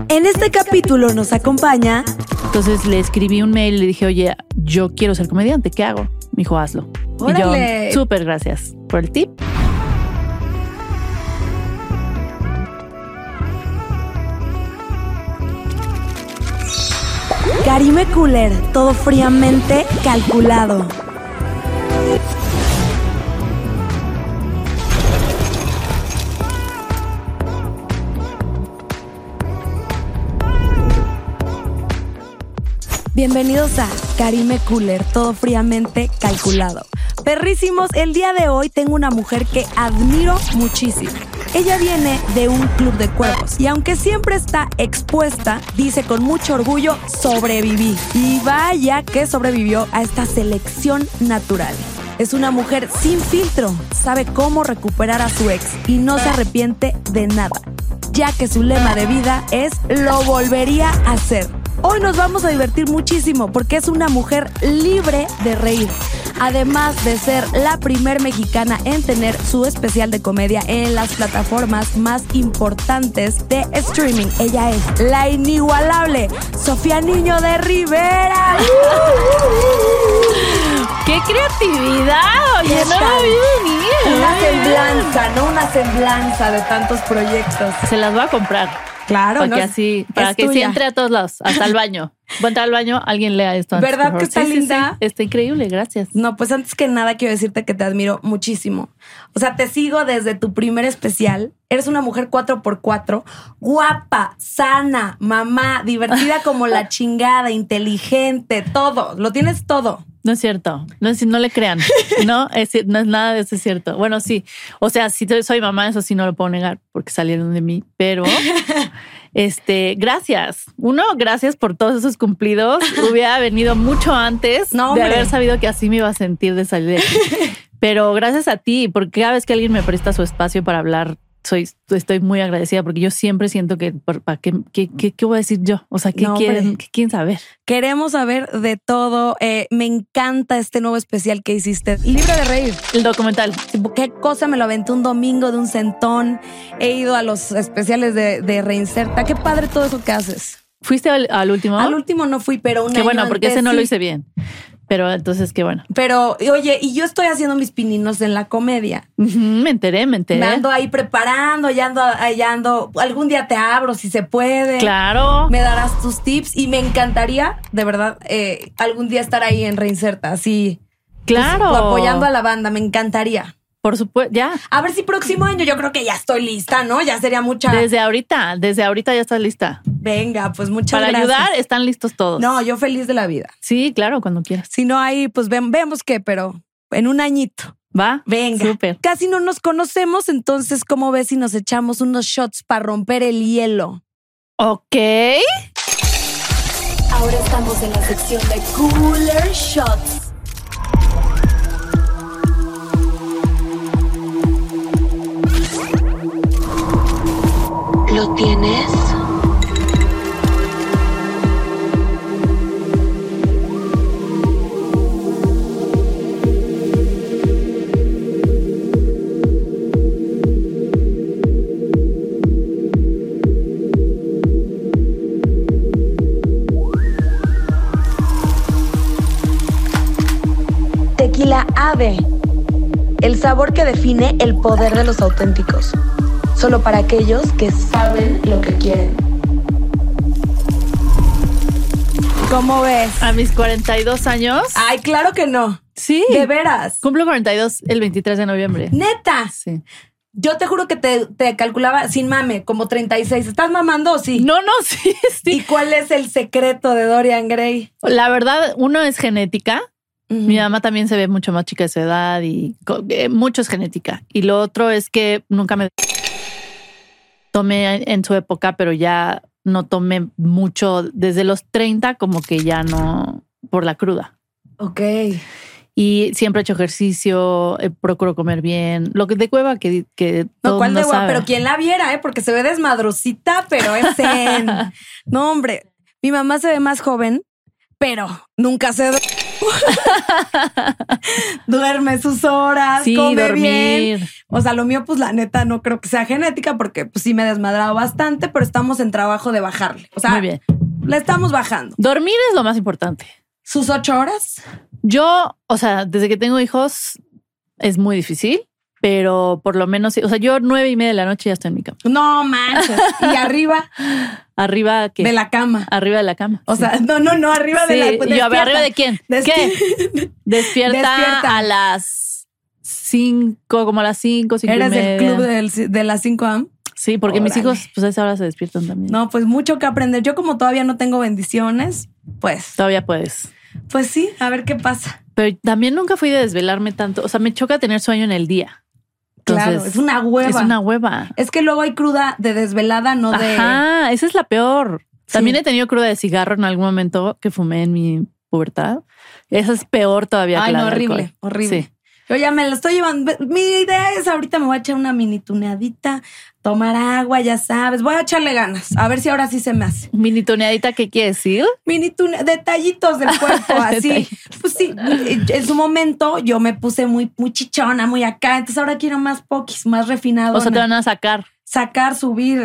En este capítulo nos acompaña... Entonces le escribí un mail y le dije, oye, yo quiero ser comediante, ¿qué hago? Me dijo, hazlo. ¡Órale! Y yo, súper gracias por el tip. Karime Cooler, todo fríamente calculado. Bienvenidos a Karime Cooler, todo fríamente calculado. Perrísimos, el día de hoy tengo una mujer que admiro muchísimo. Ella viene de un club de cuervos y aunque siempre está expuesta, dice con mucho orgullo, sobreviví. Y vaya que sobrevivió a esta selección natural. Es una mujer sin filtro, sabe cómo recuperar a su ex y no se arrepiente de nada, ya que su lema de vida es lo volvería a hacer. Hoy nos vamos a divertir muchísimo porque es una mujer libre de reír. Además de ser la primer mexicana en tener su especial de comedia en las plataformas más importantes de streaming. Ella es la inigualable Sofía Niño de Rivera. ¡Qué creatividad! Oye, no lo vi venir. Una semblanza de tantos proyectos. Se las voy a comprar. Claro, para que así, para que sí entre a todos lados, hasta el baño. Voy a entrar al baño, alguien lea esto antes. ¿Verdad que está linda? Sí. Está increíble, gracias. No, pues antes que nada quiero decirte que te admiro muchísimo. O sea, te sigo desde tu primer especial. Eres una mujer 4x4, guapa, sana, mamá, divertida como la chingada, inteligente, todo. Lo tienes todo. No es cierto. No le crean. No es nada de eso es cierto. Bueno, sí. O sea, si soy mamá, eso sí no lo puedo negar porque salieron de mí. Pero, gracias. Gracias por todos esos cumplidos. Hubiera venido mucho antes de haber sabido que así me iba a sentir de salir de aquí. Pero gracias a ti, porque cada vez que alguien me presta su espacio para hablar, estoy muy agradecida porque yo siempre siento que ¿qué voy a decir yo? O sea, ¿qué quieren saber? Queremos saber de todo. Me encanta este nuevo especial que hiciste. Libre de reír. El documental. ¿Qué cosa? Me lo aventé un domingo de un centón. He ido a los especiales de Reinserta. Qué padre todo eso que haces. ¿Fuiste al último? Al último no fui, pero un año bueno, porque antes, ese no sí. lo hice bien. Pero entonces, qué bueno. Pero, oye, y yo estoy haciendo mis pininos en la comedia. Me enteré. Me ando ahí preparando, ya ando. Algún día te abro si se puede. Claro. Me darás tus tips y me encantaría, de verdad, algún día estar ahí en Reinserta, así. Claro. Pues, apoyando a la banda, me encantaría. Por supuesto, ya. A ver si próximo año yo creo que ya estoy lista, ¿no? Ya sería mucha... Desde ahorita ya estás lista. Venga, pues muchas gracias. Para ayudar están listos todos. No, yo feliz de la vida. Sí, claro, cuando quieras. Si no hay, pues vemos qué, pero en un añito. ¿Va? Venga. Súper. Casi no nos conocemos, entonces, ¿cómo ves si nos echamos unos shots para romper el hielo? Ok. Ahora estamos en la sección de Cooler Shots. ¿Lo tienes? Tequila Ave, el sabor que define el poder de los auténticos. Solo para aquellos que saben lo que quieren. ¿Cómo ves? A mis 42 años. Ay, claro que no. Sí. De veras. Cumplo 42 el 23 de noviembre. ¿Neta? Sí. Yo te juro que te calculaba sin mame, como 36. ¿Estás mamando o sí? No, sí. ¿Y cuál es el secreto de Dorian Gray? La verdad, uno es genética. Mi mamá también se ve mucho más chica de su edad y mucho es genética. Y lo otro es que nunca me tomé en su época, pero ya no tomé mucho desde los 30, como que ya no, por la cruda. Ok. Y siempre he hecho ejercicio, procuro comer bien. Lo que de hueva que no, ¿cuál de hueva? sabe. Pero quien la viera, porque se ve desmadrosita, pero es zen. No, hombre, mi mamá se ve más joven, pero nunca se... Duerme sus horas, sí, come dormir bien. O sea, lo mío, pues la neta, no creo que sea genética porque pues sí me he desmadrado bastante, pero estamos en trabajo de bajarle. O sea, muy bien. Le estamos bajando. Dormir es lo más importante. ¿Sus 8 horas? Yo, o sea, desde que tengo hijos es muy difícil, pero por lo menos, o sea, yo 9:30 de la noche ya estoy en mi cama. No manches. ¿Y arriba? ¿Arriba qué? De la cama. Arriba de la cama. O sea, no, arriba de la cama. Yo, ¿arriba de quién? ¿Qué? Despierta a las 5, como a las 5, 5:30. ¿Eres del club de las 5 a.m.? Sí, porque órale. Mis hijos, pues a esa hora se despiertan también. No, pues mucho que aprender. Yo como todavía no tengo bendiciones, pues... Todavía puedes. Pues sí, a ver qué pasa. Pero también nunca fui de desvelarme tanto. O sea, me choca tener sueño en el día. Entonces, claro, es una hueva. Es una hueva. Es que luego hay cruda de desvelada, no de... Ajá, esa es la peor. Sí. También he tenido cruda de cigarro en algún momento que fumé en mi pubertad. Esa es peor todavía. Ay, que la no, horrible, alcohol. horrible. Sí. Yo ya me la estoy llevando. Mi idea es ahorita me voy a echar una mini tuneadita, tomar agua, ya sabes. Voy a echarle ganas. A ver si ahora sí se me hace. Mini tuneadita, ¿qué quiere decir? Mini detallitos del cuerpo, así. Pues sí, en su momento yo me puse muy chichona, muy acá. Entonces ahora quiero más poquis, más refinado. O sea, te van a sacar. Subir,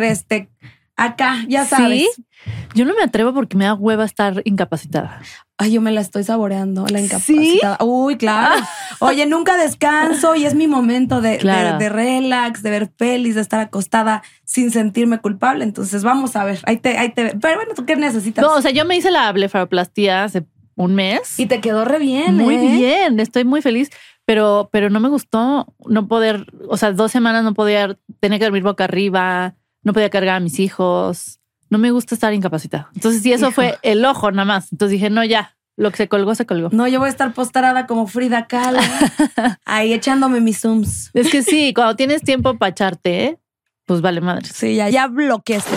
acá, ya sabes. ¿Sí? Yo no me atrevo porque me da hueva estar incapacitada. Ay, yo me la estoy saboreando, la incapacitada. ¿Sí? Uy, claro. Oye, nunca descanso y es mi momento de relax, de ver pelis, de estar acostada sin sentirme culpable. Entonces, vamos a ver. Ahí te. Pero bueno, ¿tú qué necesitas? No, o sea, yo me hice la blefaroplastia hace un mes. Y te quedó re bien. Muy bien, estoy muy feliz. Pero no me gustó no poder, o sea, 2 semanas no podía, tenía que dormir boca arriba, no podía cargar a mis hijos. No me gusta estar incapacitada. Entonces, sí, eso fue el ojo nada más. Entonces dije, no, ya, lo que se colgó, se colgó. No, yo voy a estar postrada como Frida Kahlo, ahí echándome mis zooms. Es que sí, cuando tienes tiempo para echarte, pues vale madre. Sí, ya bloqueaste.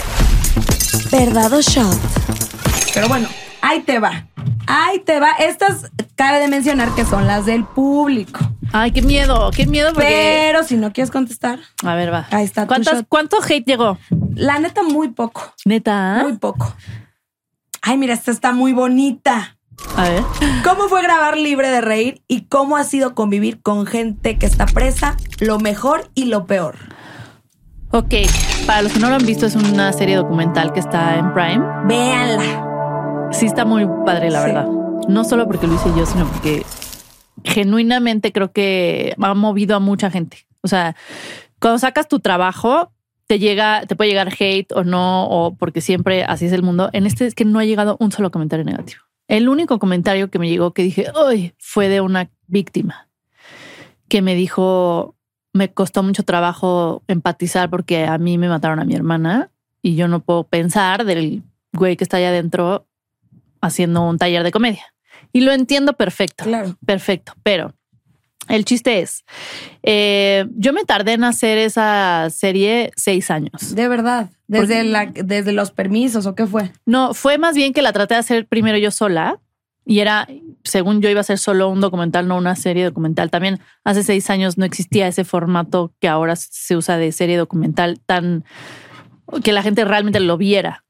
¿Verdad o shot? Pero bueno, ahí te va. Estas cabe de mencionar que son las del público. Ay, qué miedo porque... Pero si no quieres contestar. A ver, va. Ahí está. ¿Cuánto hate llegó? La neta, muy poco. ¿Neta? Muy poco. Ay, mira, esta está muy bonita. A ver. ¿Cómo fue grabar Libre de Reír y cómo ha sido convivir con gente que está presa? Lo mejor y lo peor. Ok, para los que no lo han visto, es una serie documental que está en Prime. Véanla. Sí, está muy padre, la verdad. No solo porque lo hice yo, sino porque genuinamente creo que ha movido a mucha gente. O sea, cuando sacas tu trabajo, te puede llegar hate o no, o porque siempre así es el mundo. En este es que no ha llegado un solo comentario negativo. El único comentario que me llegó que dije, ¡ay!, fue de una víctima que me dijo, me costó mucho trabajo empatizar porque a mí me mataron a mi hermana y yo no puedo pensar del güey que está allá adentro haciendo un taller de comedia. Y lo entiendo perfecto. Claro. Perfecto. Pero el chiste es, yo me tardé en hacer esa serie 6 años. De verdad. Desde los permisos o qué fue? No, fue más bien que la traté de hacer primero yo sola y era, según yo, iba a ser solo un documental, no una serie documental. También hace 6 años no existía ese formato que ahora se usa de serie documental tan que la gente realmente lo viera.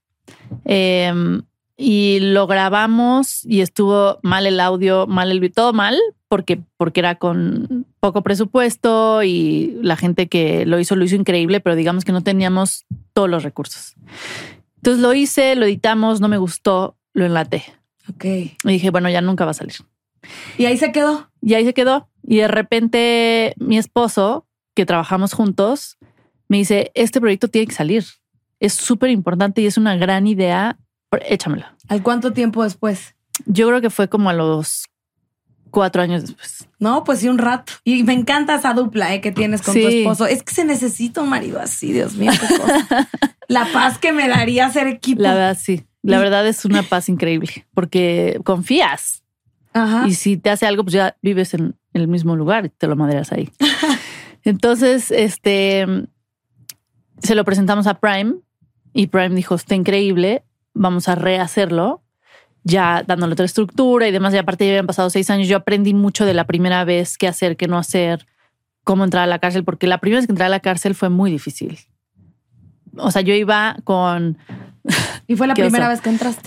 Y lo grabamos y estuvo mal el audio, mal el video, todo mal porque era con poco presupuesto y la gente que lo hizo increíble, pero digamos que no teníamos todos los recursos. Entonces lo hice, lo editamos, no me gustó, lo enlaté. Ok. Y dije, bueno, ya nunca va a salir. Y ahí se quedó. Y de repente mi esposo, que trabajamos juntos, me dice, este proyecto tiene que salir. Es súper importante y es una gran idea. Échamelo. ¿Al cuánto tiempo después? Yo creo que fue como a los 4 años después. No, pues sí, un rato. Y me encanta esa dupla que tienes con tu esposo. Es que se necesita un marido así, Dios mío, qué cosa. La paz que me daría ser equipo. La verdad, sí. La verdad es una paz increíble porque confías. Ajá. Y si te hace algo, pues ya vives en el mismo lugar y te lo maderas ahí. Entonces, se lo presentamos a Prime y Prime dijo, está increíble, vamos a rehacerlo, ya dándole otra estructura y demás. Y aparte ya habían pasado 6 años. Yo aprendí mucho de la primera vez, qué hacer, qué no hacer, cómo entrar a la cárcel, porque la primera vez que entré a la cárcel fue muy difícil. O sea, yo iba con... ¿Y fue la primera vez que entraste?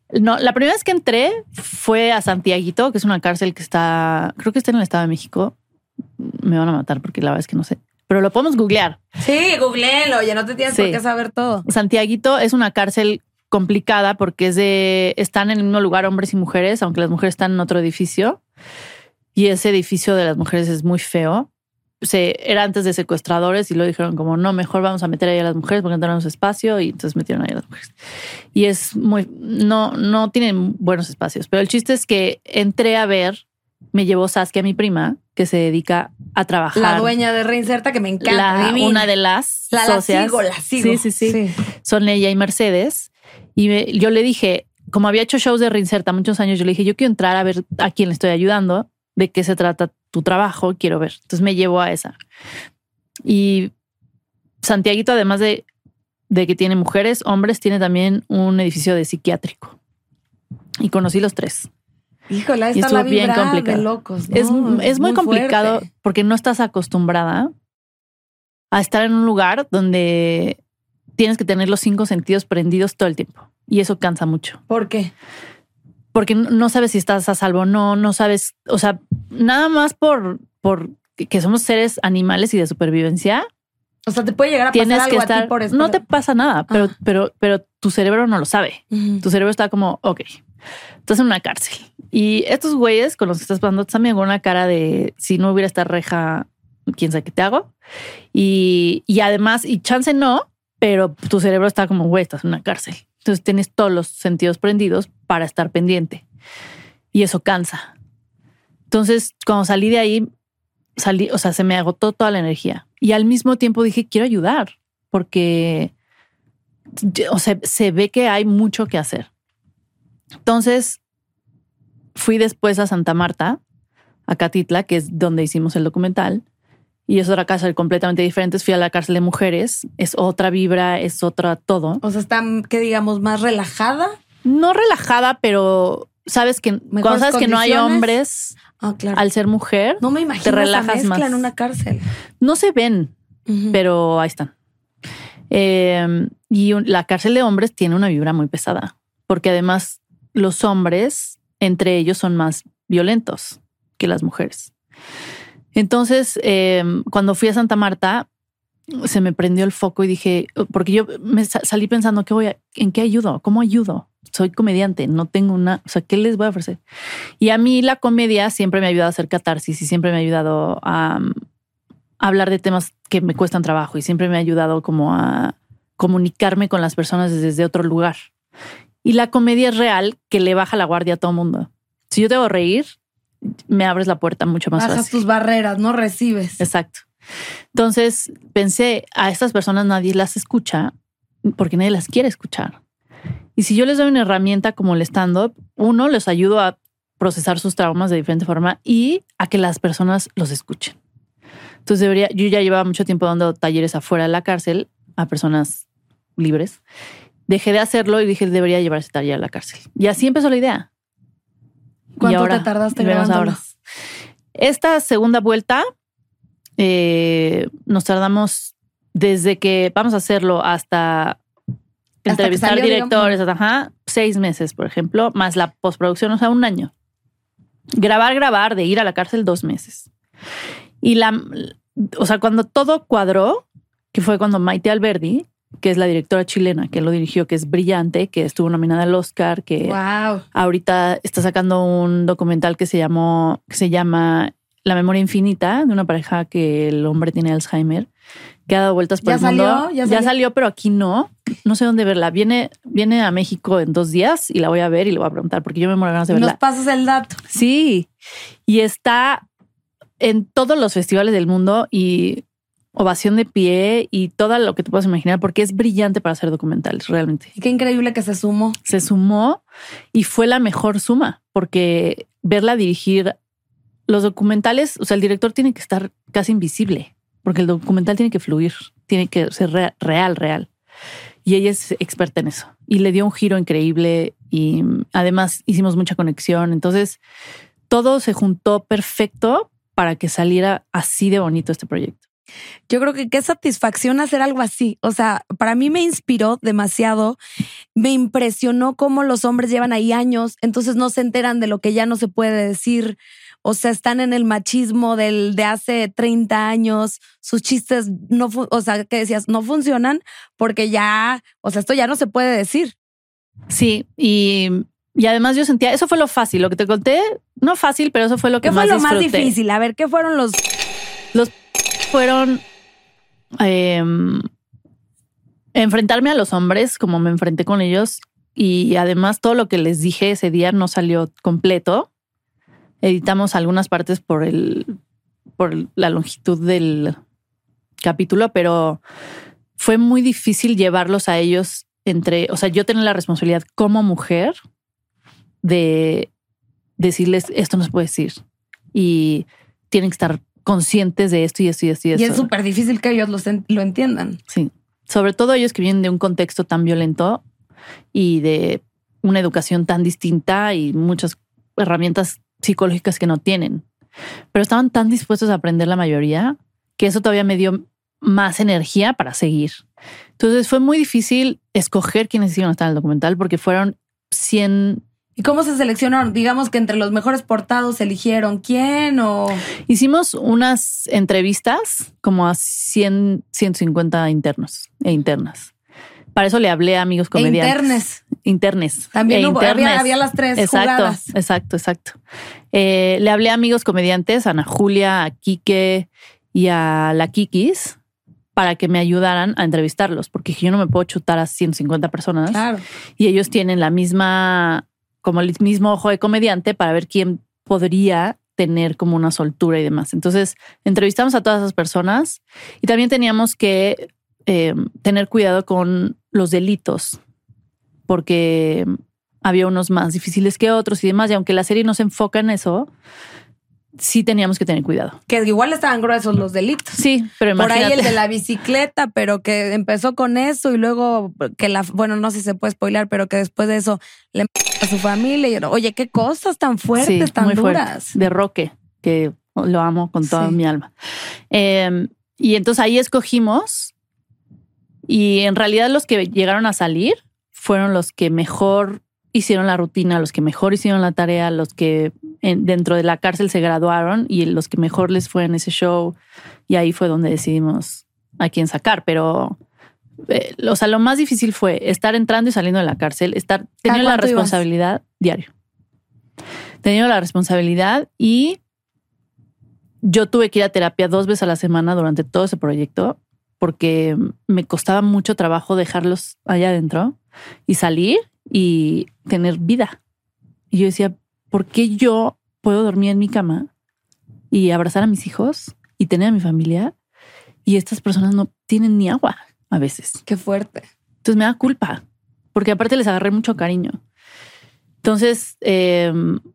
No, la primera vez que entré fue a Santiaguito, que es una cárcel que creo que está en el Estado de México. Me van a matar porque la verdad es que no sé. Pero lo podemos googlear. Sí, googleenlo. Ya no te tienes por qué saber todo. Santiaguito es una cárcel complicada porque están en el mismo lugar hombres y mujeres, aunque las mujeres están en otro edificio. Y ese edificio de las mujeres es muy feo. Era antes de secuestradores y lo dijeron como, no, mejor vamos a meter ahí a las mujeres porque no tenemos espacio. Y entonces metieron ahí a las mujeres. Y es no tienen buenos espacios. Pero el chiste es que entré a ver, me llevó Saskia, mi prima, que se dedica a trabajar. La dueña de Reinserta, que me encanta. Una de las socias. La sigo. Sí. Son ella y Mercedes. Y yo le dije, como había hecho shows de Reinserta muchos años, yo le dije, yo quiero entrar a ver a quién le estoy ayudando, de qué se trata tu trabajo, quiero ver. Entonces me llevó a esa. Y Santiaguito, además de que tiene mujeres, hombres, tiene también un edificio de psiquiátrico. Y conocí los tres. Híjole, está la vibra bien complicado. De locos, ¿no? Es muy complicado fuerte. Porque no estás acostumbrada a estar en un lugar donde tienes que tener los 5 sentidos prendidos todo el tiempo. Y eso cansa mucho. ¿Por qué? Porque no sabes si estás a salvo o no sabes, o sea, nada más por que somos seres animales y de supervivencia. O sea, te puede llegar a pasar algo a ti por esto. No te pasa nada, pero tu cerebro no lo sabe. Uh-huh. Tu cerebro está como, ok, estás en una cárcel. Y estos güeyes con los que estás pasando también con una cara de si no hubiera esta reja, quién sabe qué te hago. Y además, y chance no, pero tu cerebro está como, güey, estás en una cárcel. Entonces tienes todos los sentidos prendidos para estar pendiente. Y eso cansa. Entonces, cuando salí de ahí, o sea, se me agotó toda la energía. Y al mismo tiempo dije, quiero ayudar, porque se ve que hay mucho que hacer. Entonces, fui después a Santa Marta, a Catitla, que es donde hicimos el documental. Y es otra cárcel completamente diferente. Fui a la cárcel de mujeres. Es otra vibra, es otra todo. O sea, está, que digamos, más relajada. No relajada, pero sabes que cuando sabes que no hay hombres, claro. Al ser mujer, no me imagino te relajas esa mezcla más. En una cárcel. No se ven, pero ahí están. Y la cárcel de hombres tiene una vibra muy pesada, porque además los hombres entre ellos son más violentos que las mujeres. Entonces, cuando fui a Santa Marta, se me prendió el foco y dije, porque yo me salí pensando, ¿en qué ayudo? ¿Cómo ayudo? Soy comediante, no tengo o sea, ¿qué les voy a ofrecer? Y a mí la comedia siempre me ha ayudado a hacer catarsis y siempre me ha ayudado a hablar de temas que me cuestan trabajo y siempre me ha ayudado como a comunicarme con las personas desde otro lugar. Y la comedia es real, que le baja la guardia a todo mundo. Si yo te hago reír, me abres la puerta mucho más fácil. Bajas tus barreras, no recibes. Exacto. Entonces pensé, a estas personas nadie las escucha porque nadie las quiere escuchar. Y si yo les doy una herramienta como el stand-up, uno, les ayudo a procesar sus traumas de diferente forma y a que las personas los escuchen. Entonces yo ya llevaba mucho tiempo dando talleres afuera de la cárcel a personas libres. Dejé de hacerlo y dije, debería llevar ese taller a la cárcel. Y así empezó la idea. ¿Cuánto te tardaste grabándolo? Esta segunda vuelta nos tardamos desde que vamos a hacerlo hasta entrevistar salió, directores, 6 meses, por ejemplo, más la postproducción, o sea, 1 año. Grabar, de ir a la cárcel 2 meses. Y o sea, cuando todo cuadró, que fue cuando Maite Alberdi, que es la directora chilena que lo dirigió, que es brillante, que estuvo nominada al Oscar, que ahorita está sacando un documental que se llama La memoria infinita, de una pareja que el hombre tiene Alzheimer, que ha dado vueltas por el mundo. Ya salió, pero aquí no sé dónde verla. Viene a México en 2 días y la voy a ver y le voy a preguntar porque yo me muero ganas de verla. ¿Nos pasas el dato? Sí. Y está en todos los festivales del mundo y ovación de pie y todo lo que te puedas imaginar porque es brillante para hacer documentales, realmente. Y qué increíble que se sumó. Se sumó y fue la mejor suma porque verla dirigir los documentales, o sea, el director tiene que estar casi invisible porque el documental tiene que fluir, tiene que ser real. Y ella es experta en eso y le dio un giro increíble y además hicimos mucha conexión. Entonces todo se juntó perfecto para que saliera así de bonito este proyecto. Yo creo que qué satisfacción hacer algo así. O sea, para mí me inspiró demasiado. Me impresionó cómo los hombres llevan ahí años, entonces no se enteran de lo que ya no se puede decir. O sea, están en el machismo de hace 30 años. Sus chistes no, o sea, ¿qué decías? No funcionan porque ya, o sea, esto ya no se puede decir. Sí, y además yo sentía, eso fue lo fácil, lo que te conté, no fácil, pero eso fue lo que más disfruté. ¿Qué fue lo más difícil? A ver, ¿qué fueron los fueron enfrentarme a los hombres como me enfrenté con ellos, y además todo lo que les dije ese día no salió completo. Editamos algunas partes por la longitud del capítulo, pero fue muy difícil llevarlos a ellos o sea, yo tenía la responsabilidad como mujer de decirles esto no se puede decir y tienen que estar conscientes de esto y esto y esto y esto. Y es súper difícil que ellos lo entiendan. Sí, sobre todo ellos que vienen de un contexto tan violento y de una educación tan distinta y muchas herramientas psicológicas que no tienen. Pero estaban tan dispuestos a aprender la mayoría que eso todavía me dio más energía para seguir. Entonces fue muy difícil escoger quiénes iban a estar en el documental porque fueron 100. ¿Y cómo se seleccionaron? Digamos que entre los mejores portados eligieron quién o... Hicimos unas entrevistas como a 150 internos e internas. Para eso le hablé a amigos comediantes. Internes. También había las tres jugadas. Exacto. Le hablé a amigos comediantes, a Ana Julia, a Quique y a la Kikis, para que me ayudaran a entrevistarlos, porque yo no me puedo chutar a 150 personas. Claro. Y ellos tienen como el mismo ojo de comediante para ver quién podría tener como una soltura y demás. Entonces entrevistamos a todas esas personas y también teníamos que tener cuidado con los delitos, porque había unos más difíciles que otros y demás. Y aunque la serie no se enfoca en eso, sí teníamos que tener cuidado. Que igual estaban gruesos los delitos. Sí, pero imagínate. Por ahí el de la bicicleta, pero que empezó con eso y luego bueno, no sé si se puede spoiler, pero que después de eso le a su familia y oye, qué cosas tan fuertes, sí, tan muy duras. Fuerte. De Roque, que lo amo con toda mi alma. Y entonces ahí escogimos y en realidad los que llegaron a salir fueron los que mejor hicieron la rutina, los que mejor hicieron la tarea, los que dentro de la cárcel se graduaron y los que mejor les fue en ese show. Y ahí fue donde decidimos a quién sacar. Pero, o sea, lo más difícil fue estar entrando y saliendo de la cárcel, teniendo la responsabilidad diario. Teniendo la responsabilidad y yo tuve que ir a terapia 2 veces a la semana durante todo ese proyecto porque me costaba mucho trabajo dejarlos allá adentro y salir y tener vida. Y yo decía, ¿por qué yo puedo dormir en mi cama y abrazar a mis hijos y tener a mi familia y estas personas no tienen ni agua a veces? Qué fuerte. Entonces me da culpa, porque aparte les agarré mucho cariño. Entonces, de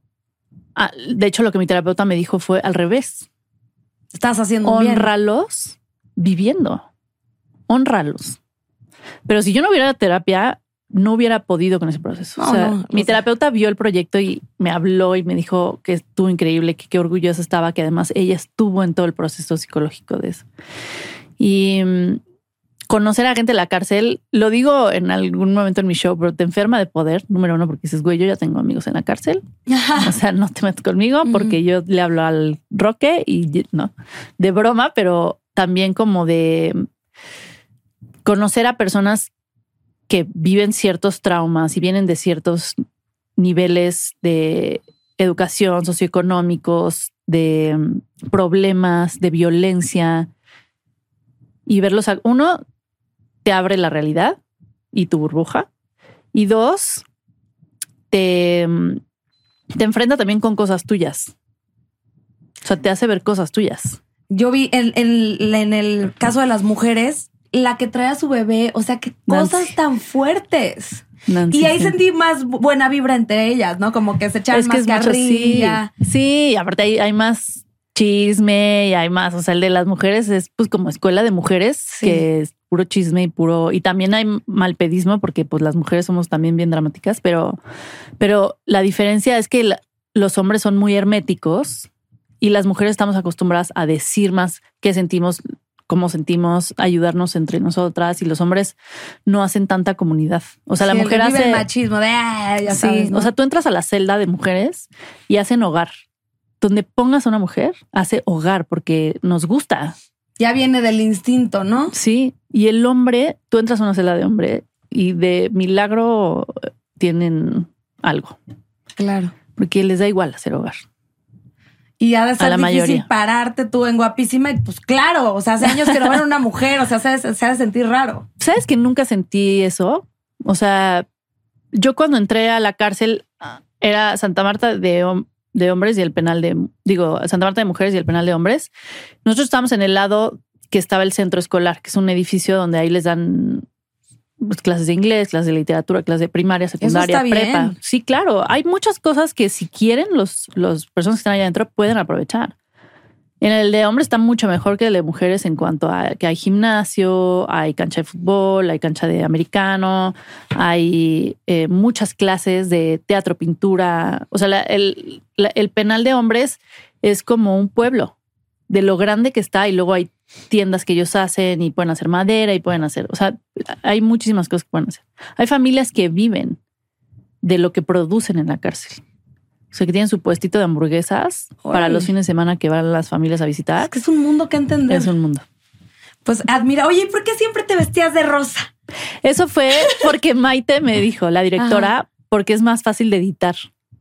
hecho, lo que mi terapeuta me dijo fue al revés. Estás haciendo bien. Honralos viviendo. Honralos. Pero si yo no hubiera terapia, no hubiera podido con ese proceso. No, o sea, mi terapeuta vio el proyecto y me habló y me dijo que estuvo increíble, que qué orgullosa estaba, que además ella estuvo en todo el proceso psicológico de eso. Y conocer a gente de la cárcel, lo digo en algún momento en mi show, pero te enferma de poder, número uno, porque dices, güey, yo ya tengo amigos en la cárcel. O sea, no te metas conmigo porque yo le hablo al Roque y no, de broma, pero también como de conocer a personas que viven ciertos traumas y vienen de ciertos niveles de educación, socioeconómicos, de problemas, de violencia, y verlos. Uno, te abre la realidad y tu burbuja. Y dos, te enfrenta también con cosas tuyas. O sea, te hace ver cosas tuyas. Yo vi en el caso de las mujeres, la que trae a su bebé, o sea, qué cosas tan fuertes. Nancy, y ahí sentí más buena vibra entre ellas, ¿no? Como que se echaban más carrilla. Sí, aparte hay más chisme y hay más. O sea, el de las mujeres es pues como escuela de mujeres, que es puro chisme y también hay malpedismo porque pues las mujeres somos también bien dramáticas, pero la diferencia es que los hombres son muy herméticos y las mujeres estamos acostumbradas a decir más qué sentimos, cómo sentimos, ayudarnos entre nosotras, y los hombres no hacen tanta comunidad. O sea, la mujer hace... el machismo de, ya sabes, ¿no? O sea, tú entras a la celda de mujeres y hacen hogar. Donde pongas a una mujer, hace hogar porque nos gusta. Ya viene del instinto, ¿no? Sí. Y el hombre, tú entras a una celda de hombre y de milagro tienen algo. Claro. Porque les da igual hacer hogar. Y ha de ser difícil mayoría. Pararte tú en guapísima y pues claro, o sea, hace años que no ven una mujer, o sea, se ha de sentir raro. ¿Sabes que nunca sentí eso? O sea, yo cuando entré a la cárcel era Santa Marta de hombres y el penal Santa Marta de mujeres y el penal de hombres. Nosotros estábamos en el lado que estaba el centro escolar, que es un edificio donde ahí les dan pues, clases de inglés, clases de literatura, clases de primaria, secundaria, prepa. Bien. Sí, claro. Hay muchas cosas que si quieren los personas que están allá adentro pueden aprovechar. En el de hombres está mucho mejor que el de mujeres en cuanto a que hay gimnasio, hay cancha de fútbol, hay cancha de americano, hay muchas clases de teatro, pintura. O sea, el penal de hombres es como un pueblo de lo grande que está, y luego hay tiendas que ellos hacen y pueden hacer madera y pueden hacer, o sea, hay muchísimas cosas que pueden hacer. Hay familias que viven de lo que producen en la cárcel. O sea, que tienen su puestito de hamburguesas para los fines de semana que van las familias a visitar. Es que es un mundo que entender. Es un mundo. Pues admira. Oye, ¿por qué siempre te vestías de rosa? Eso fue porque Maite me dijo, la directora, porque es más fácil de editar.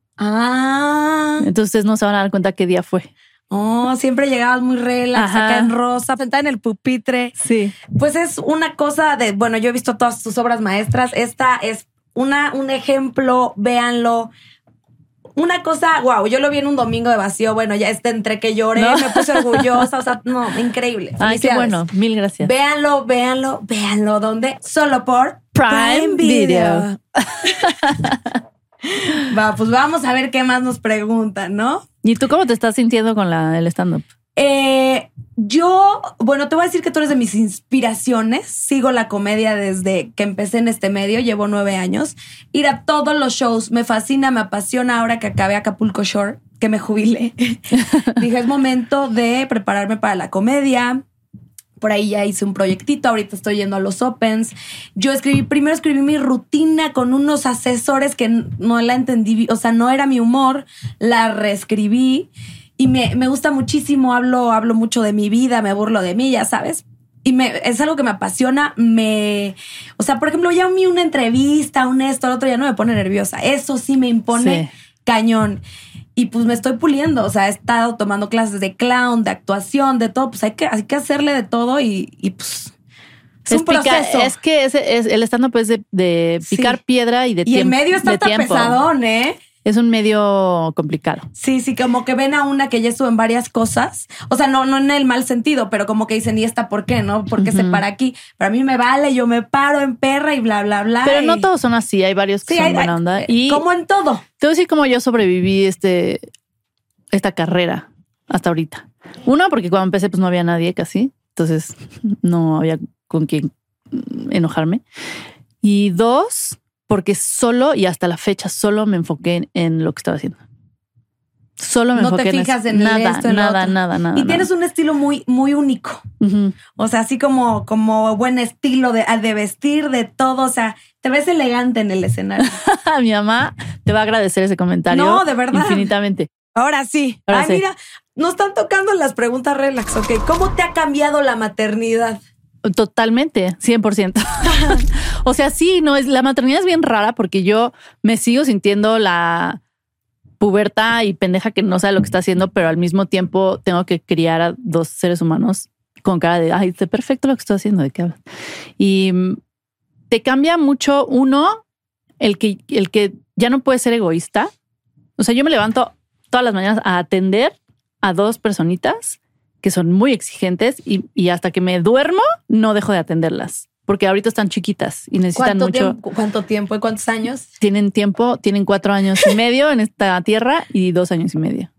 Entonces ustedes no se van a dar cuenta qué día fue. Oh, siempre llegabas muy relax, acá en rosa, sentada en el pupitre. Sí. Pues es una cosa de, bueno, yo he visto todas tus obras maestras. Esta es un ejemplo, véanlo. Una cosa, wow, yo lo vi en un domingo de vacío. Bueno, ya entre que lloré, me puse orgullosa. O sea, no, increíble. Ay, qué bueno. Mil gracias. Véanlo. ¿Dónde? Solo por Prime Video. Va, pues vamos a ver qué más nos preguntan, ¿no? ¿Y tú cómo te estás sintiendo con el stand-up? Yo, bueno, te voy a decir que tú eres de mis inspiraciones. Sigo la comedia desde que empecé en este medio. Llevo 9 años. Ir a todos los shows me fascina, me apasiona. Ahora que acabé Acapulco Shore, que me jubilé, dije, es momento de prepararme para la comedia. Por ahí ya hice un proyectito. Ahorita estoy yendo a los Opens. Primero escribí mi rutina con unos asesores que no la entendí. O sea, no era mi humor. La reescribí. Y me gusta muchísimo, hablo mucho de mi vida, me burlo de mí, ya sabes. Y es algo que me apasiona. O sea, por ejemplo, ya una entrevista, el otro ya no me pone nerviosa. Eso sí me impone cañón. Y pues me estoy puliendo. O sea, he estado tomando clases de clown, de actuación, de todo. Pues hay que hacerle de todo y pues... Es un proceso. Es que el stand-up es de picar piedra y de tiempo. Y en medio está tan pesadón, ¿eh? Es un medio complicado. Sí, como que ven a una que ya estuvo en varias cosas. O sea, no en el mal sentido, pero como que dicen, ¿y esta por qué? ¿No? ¿Por qué se para aquí? Pero a mí me vale, yo me paro en perra y bla, bla, bla. Pero no todos son así, hay varios que son buena onda. Y como en todo. Te voy a decir cómo yo sobreviví esta carrera hasta ahorita. Uno, porque cuando empecé pues no había nadie casi. Entonces no había con quién enojarme. Y dos... porque solo, y hasta la fecha, solo me enfoqué en lo que estaba haciendo. Solo me enfoqué en eso. No te fijas en nada. Y tienes un estilo muy, muy único. Uh-huh. O sea, así como buen estilo de vestir, de todo. O sea, te ves elegante en el escenario. Mi mamá te va a agradecer ese comentario. No, de verdad. Infinitamente. Ahora sí. Mira, nos están tocando las preguntas relax. Ok, ¿cómo te ha cambiado la maternidad? Totalmente, 100%. O sea, sí, la maternidad es bien rara porque yo me sigo sintiendo la puberta y pendeja que no sabe lo que está haciendo, pero al mismo tiempo tengo que criar a 2 seres humanos con cara de, ay, está perfecto lo que estoy haciendo, ¿de qué hablas? Y te cambia mucho, uno, el que ya no puede ser egoísta. O sea, yo me levanto todas las mañanas a atender a 2 personitas que son muy exigentes y hasta que me duermo no dejo de atenderlas porque ahorita están chiquitas y necesitan mucho. ¿Cuánto tiempo y cuántos años? Tienen 4 años y medio en esta tierra y 2 años y medio.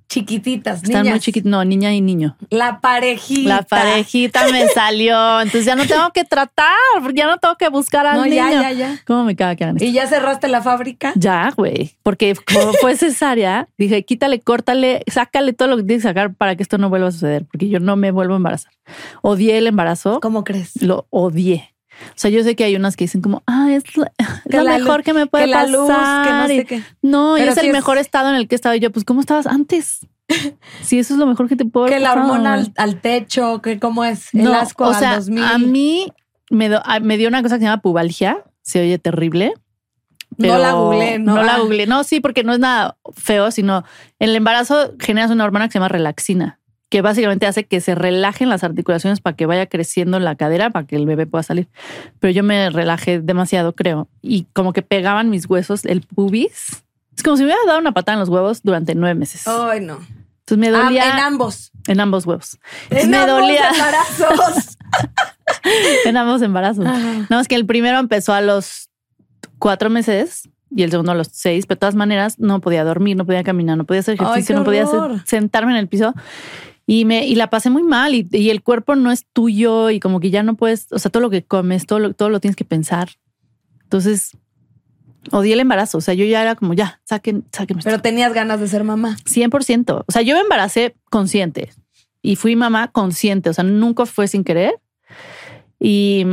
chiquititas, Están niñas. muy chiquitas. No, niña y niño. La parejita. La parejita me salió. Entonces ya no tengo que tratar, ya no tengo que buscar al niño. Ya. ¿Cómo me caga que hagan esto? ¿Y ya cerraste la fábrica? Ya, güey. Porque como fue cesárea, dije, quítale, córtale, sácale todo lo que tienes que sacar para que esto no vuelva a suceder. Porque yo no me vuelvo a embarazar. Odié el embarazo. ¿Cómo crees? Lo odié. O sea, yo sé que hay unas que dicen como, es lo mejor que me puede pasar. Luz, que no sé qué. No, pero y es el mejor estado en el que he estado. Y yo, pues, ¿cómo estabas antes? Si eso es lo mejor que te puedo que la hormona al techo, que cómo es el asco o sea, al 2000. A mí me dio una cosa que se llama pubalgia. Se oye terrible. Pero no la googleé, ¿no? No la googleé. No, sí, porque no es nada feo, sino en el embarazo generas una hormona que se llama relaxina, que básicamente hace que se relajen las articulaciones para que vaya creciendo la cadera, para que el bebé pueda salir. Pero yo me relajé demasiado, creo. Y como que pegaban mis huesos, el pubis. Es como si me hubiera dado una patada en los huevos durante 9 meses. Ay, no. Entonces me dolía. En ambos. En ambos huevos. En ambos embarazos. En ambos embarazos. Ajá. No, es que el primero empezó a los 4 meses y el segundo a los 6, pero de todas maneras no podía dormir, no podía caminar, no podía hacer ejercicio, no podía sentarme en el piso. Y la pasé muy mal y el cuerpo no es tuyo y como que ya no puedes, o sea, todo lo que comes, todo lo tienes que pensar. Entonces odié el embarazo. O sea, yo ya era como sáquenme. Pero tenías ganas de ser mamá. 100%. O sea, yo me embaracé consciente y fui mamá consciente. O sea, nunca fue sin querer. Y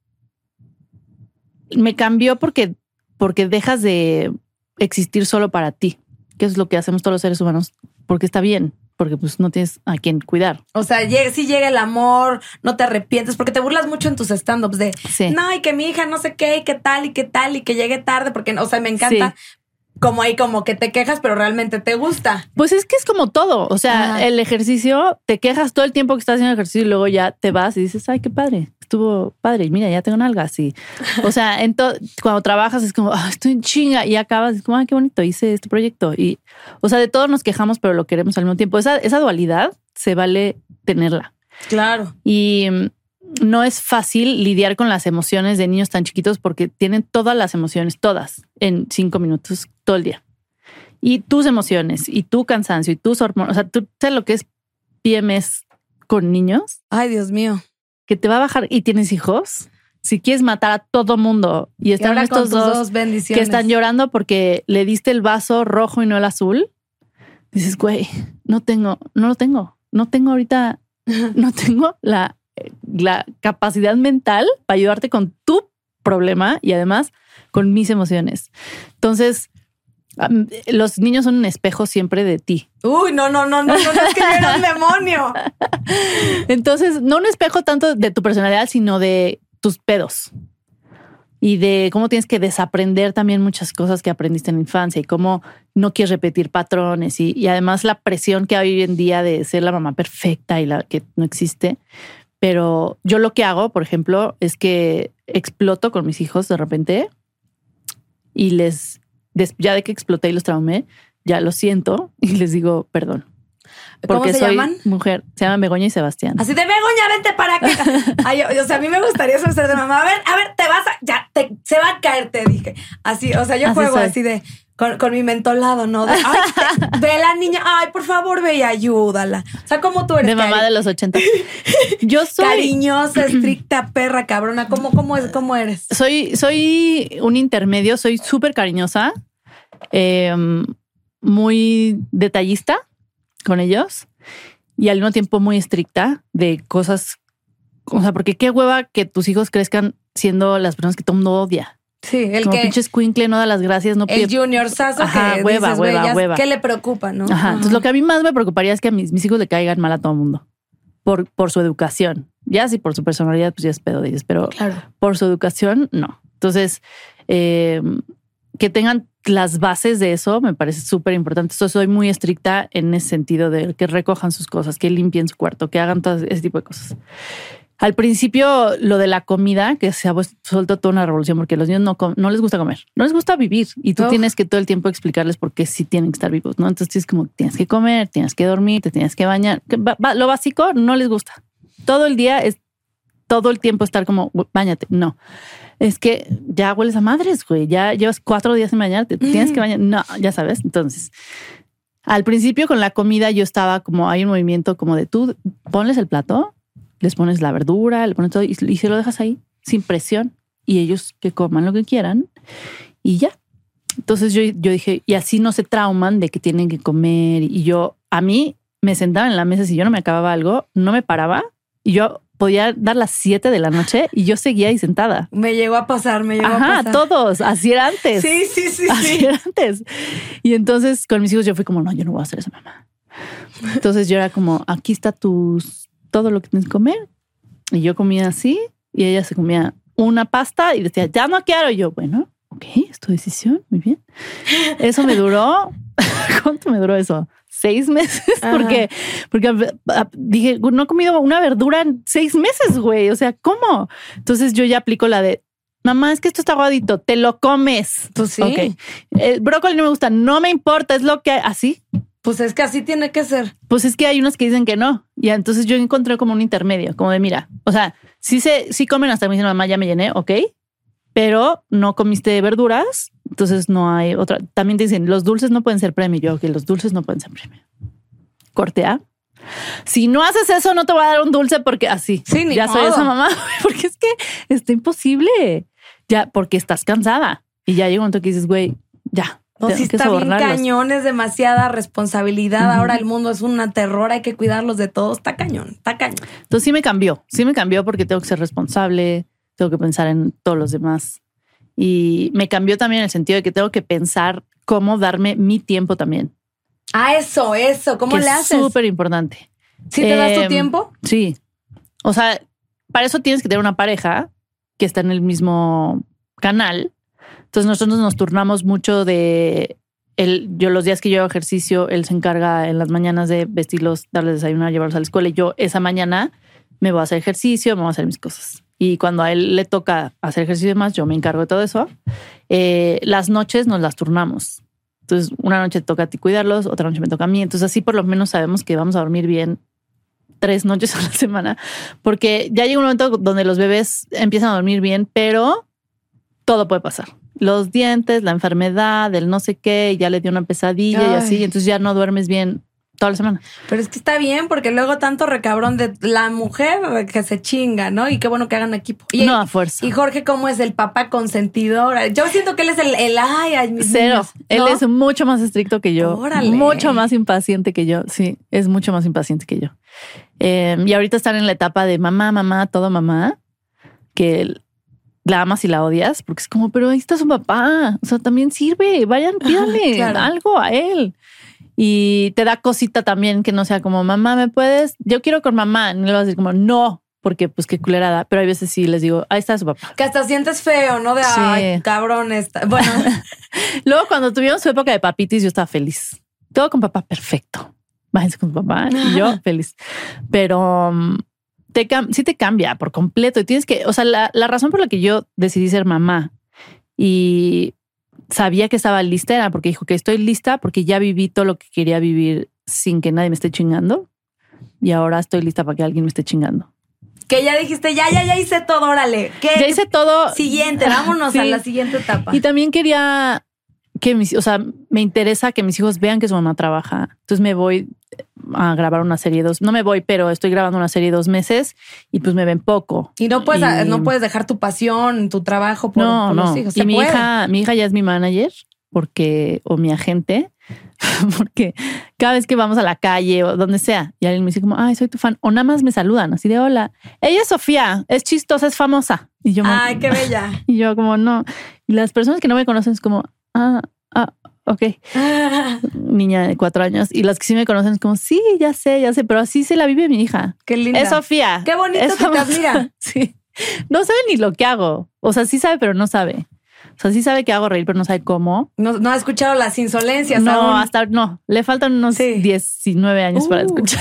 me cambió porque dejas de existir solo para ti, que es lo que hacemos todos los seres humanos, porque está bien. Porque pues no tienes a quien cuidar. O sea, sí llega el amor, no te arrepientes, porque te burlas mucho en tus stand-ups de, no, y que mi hija no sé qué, y qué tal, y que llegue tarde, porque, o sea, me encanta como ahí como que te quejas, pero realmente te gusta. Pues es que es como todo, o sea, el ejercicio, te quejas todo el tiempo que estás haciendo ejercicio y luego ya te vas y dices, ay, qué padre, estuvo padre, y mira, ya tengo nalgas. Y, o sea, cuando trabajas es como, estoy en chinga, y acabas, es como, ay, qué bonito, hice este proyecto. Y, o sea, de todo nos quejamos, pero lo queremos al mismo tiempo. Esa dualidad se vale tenerla. Claro. Y no es fácil lidiar con las emociones de niños tan chiquitos porque tienen todas las emociones, todas, en 5 minutos, todo el día. Y tus emociones, y tu cansancio, y tus hormonas. O sea, tú sabes lo que es PMS con niños. Ay, Dios mío. Que te va a bajar. ¿Y tienes hijos? Si quieres matar a todo mundo y están estos dos bendiciones que están llorando porque le diste el vaso rojo y no el azul, dices, güey, no lo tengo ahorita, no tengo la capacidad mental para ayudarte con tu problema y además con mis emociones. Entonces, los niños son un espejo siempre de ti. Uy, no, es que yo era un demonio. Entonces, no un espejo tanto de tu personalidad, sino de tus pedos y de cómo tienes que desaprender también muchas cosas que aprendiste en la infancia y cómo no quieres repetir patrones y además la presión que hay hoy en día de ser la mamá perfecta y la que no existe. Pero yo lo que hago, por ejemplo, es que exploto con mis hijos de repente y ya de que exploté y los traumé, ya lo siento y les digo perdón. Porque ¿Cómo se llaman? Mujer, se llaman Begoña y Sebastián. Así de Begoña, vente para acá. Ay, o sea, a mí me gustaría ser de mamá. A ver, se va a caer, te dije. Así, o sea, yo juego así de con mi mentolado, ¿no? Ve la niña, ay, por favor, ve y ayúdala. O sea, ¿cómo tú eres? De mamá de los 80. Yo soy cariñosa, estricta, perra, cabrona. ¿Cómo eres? Soy un intermedio, soy súper cariñosa, muy detallista con ellos y al mismo tiempo muy estricta de cosas. O sea, porque qué hueva que tus hijos crezcan siendo las personas que todo el mundo odia. Sí, como que pinche escuincle, no da las gracias, no pide. El junior sazo que hueva, dices, hueva. ¿Qué le preocupa, no? Ajá. Entonces lo que a mí más me preocuparía es que a mis hijos le caigan mal a todo el mundo por su educación. Ya si por su personalidad, pues ya es pedo de ellos, pero claro, por su educación, no. Entonces, que tengan las bases de eso me parece súper importante. Entonces soy muy estricta en ese sentido de que recojan sus cosas, que limpien su cuarto, que hagan todo ese tipo de cosas. Al principio, lo de la comida, que se ha vuelto toda una revolución porque a los niños no les gusta comer, no les gusta vivir y tú tienes que todo el tiempo explicarles por qué sí tienen que estar vivos, ¿no? Entonces es como tienes que comer, tienes que dormir, te tienes que bañar. Lo básico no les gusta. Todo el día es todo el tiempo estar como báñate. No, es que ya hueles a madres, güey. Ya llevas 4 días sin bañarte, tienes que bañar. No, ya sabes. Entonces, Al principio con la comida yo estaba como, hay un movimiento como de tú ponles el plato, les pones la verdura, le pones todo y se lo dejas ahí sin presión y ellos que coman lo que quieran y ya. Entonces yo dije, y así no se trauman de que tienen que comer. Y a mí me sentaba en la mesa, si yo no me acababa algo, no me paraba y yo podía dar las 7 de la noche y yo seguía ahí sentada. Me llegó a pasar. Todos, así era antes. Sí. Así era antes. Y entonces con mis hijos yo fui como, no, yo no voy a hacer eso, mamá. Entonces yo era como, aquí está todo lo que tienes que comer. Y yo comía así y ella se comía una pasta y decía, ya no quiero. Y yo, bueno, ok, es tu decisión, muy bien. Eso me duró, ¿cuánto me duró eso? 6 meses, porque dije, no he comido una verdura en 6 meses, güey. O sea, ¿cómo? Entonces yo ya aplico la de, mamá, es que esto está aguadito, te lo comes. Pues sí. Okay. El brócoli no me gusta, no me importa, es lo que así. Pues es que así tiene que ser. Pues es que hay unos que dicen que no. Y entonces yo encontré como un intermedio, como de, mira, o sea, sí comen hasta me dicen, mamá, ya me llené, ok, pero no comiste verduras, entonces no hay otra. También te dicen, los dulces no pueden ser premio. Yo, que los dulces no pueden ser premio. Corte A. Si no haces eso, no te voy a dar un dulce porque así. Sí, ni ya modo. soy esa mamá. Porque es que está imposible. Ya, porque estás cansada. Y ya llega un momento que dices, güey, ya. No, si está bien cañón, es demasiada responsabilidad. Ahora el mundo es un terror, hay que cuidarlos de todos. Está cañón. Entonces sí me cambió porque tengo que ser responsable, tengo que pensar en todos los demás. Y me cambió también en el sentido de que tengo que pensar cómo darme mi tiempo también. Eso. ¿Cómo le haces? Es súper importante. ¿Sí te das tu tiempo? Sí. O sea, para eso tienes que tener una pareja que está en el mismo canal. Entonces nosotros nos turnamos mucho yo los días que yo hago ejercicio, él se encarga en las mañanas de vestirlos, darles desayunar, llevarlos a la escuela. Y yo esa mañana me voy a hacer ejercicio, me voy a hacer mis cosas. Y cuando a él le toca hacer ejercicio y demás, yo me encargo de todo eso. Las noches nos las turnamos. Entonces una noche te toca a ti cuidarlos, otra noche me toca a mí. Entonces así por lo menos sabemos que vamos a dormir bien 3 noches a la semana. Porque ya llega un momento donde los bebés empiezan a dormir bien, pero todo puede pasar. Los dientes, la enfermedad, el no sé qué, ya le dio una pesadilla y así. Entonces ya no duermes bien toda la semana. Pero es que está bien porque luego tanto recabrón de la mujer que se chinga, ¿no? Y qué bueno que hagan equipo. No, a fuerza. Y Jorge, ¿cómo es el papá consentidor? Yo siento que él es el ay, mis cero. niños, ¿no? Él es mucho más estricto que yo. Órale. Mucho más impaciente que yo. Sí, es mucho más impaciente que yo. Y ahorita están en la etapa de mamá, todo mamá, que la amas y la odias, porque es como, pero ahí está su papá. O sea, también sirve. Vayan, pídanle algo a él. Y te da cosita también que no sea como, mamá, ¿me puedes? Yo quiero con mamá. No le vas a decir como, no, porque pues qué culerada. Pero hay veces sí les digo, ahí está su papá. Que hasta sientes feo, ¿no? De, sí. Ay, cabrón. Bueno. Luego cuando tuvieron su época de papitis, yo estaba feliz. Todo con papá, perfecto. Bájense con tu papá y yo feliz. Pero sí te cambia por completo. Y tienes que, o sea, la razón por la que yo decidí ser mamá y sabía que estaba lista era porque dijo que estoy lista porque ya viví todo lo que quería vivir sin que nadie me esté chingando. Y ahora estoy lista para que alguien me esté chingando. Que ya dijiste, ya hice todo, órale. Ya hice todo. Siguiente, vámonos a la siguiente etapa. Y también quería que me interesa que mis hijos vean que su mamá trabaja. Entonces me voy a grabar una serie no me voy, pero estoy grabando una serie 2 meses y pues me ven poco. Y no puedes dejar tu pasión, tu trabajo por los hijos. Y mi hija ya es mi manager o mi agente, porque cada vez que vamos a la calle o donde sea y alguien me dice como, ay, soy tu fan, o nada más me saludan así de hola. Ella es Sofía, es chistosa, es famosa. Y yo, ay, qué bella. Y yo como no. Y las personas que no me conocen es como, ok. Niña de 4 años. Y las que sí me conocen es como, sí, ya sé, pero así se la vive mi hija. Qué linda. Es Sofía. Qué bonito que te admira. Sí. No sabe ni lo que hago. O sea, sí sabe, pero no sabe. O sea, sí sabe que hago reír, pero no sabe cómo. No ha escuchado las insolencias. No, no. Le faltan unos 19 años para escuchar.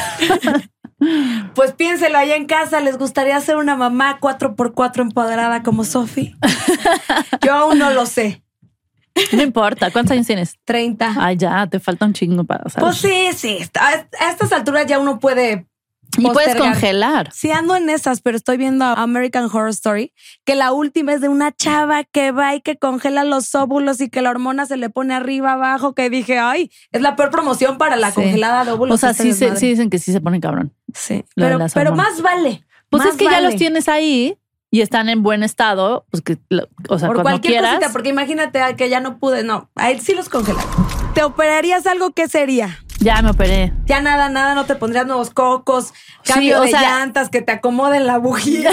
Pues piénselo, allá en casa, ¿les gustaría ser una mamá 4x4 empoderada como Sofi? Yo aún no lo sé. No importa. ¿Cuántos años tienes? 30. Ay, ya, te falta un chingo para saber. Pues sí. A estas alturas ya uno puede Y puedes congelar. Sí, ando en esas, pero estoy viendo American Horror Story, que la última es de una chava que va y que congela los óvulos y que la hormona se le pone arriba, abajo, que dije, ay, es la peor promoción para la congelada de óvulos. O sea, sí dicen que sí se pone cabrón. Sí, pero más vale. Pues más es que ya los tienes ahí y están en buen estado, pues que, o sea, por cuando cualquier quieras. Cosita, porque imagínate que ya no pude, no, ahí sí los congelan. ¿Te operarías algo? ¿Qué sería? Ya me operé. Ya nada, no te pondrías nuevos cocos, cambio de llantas, que te acomoden la bujía.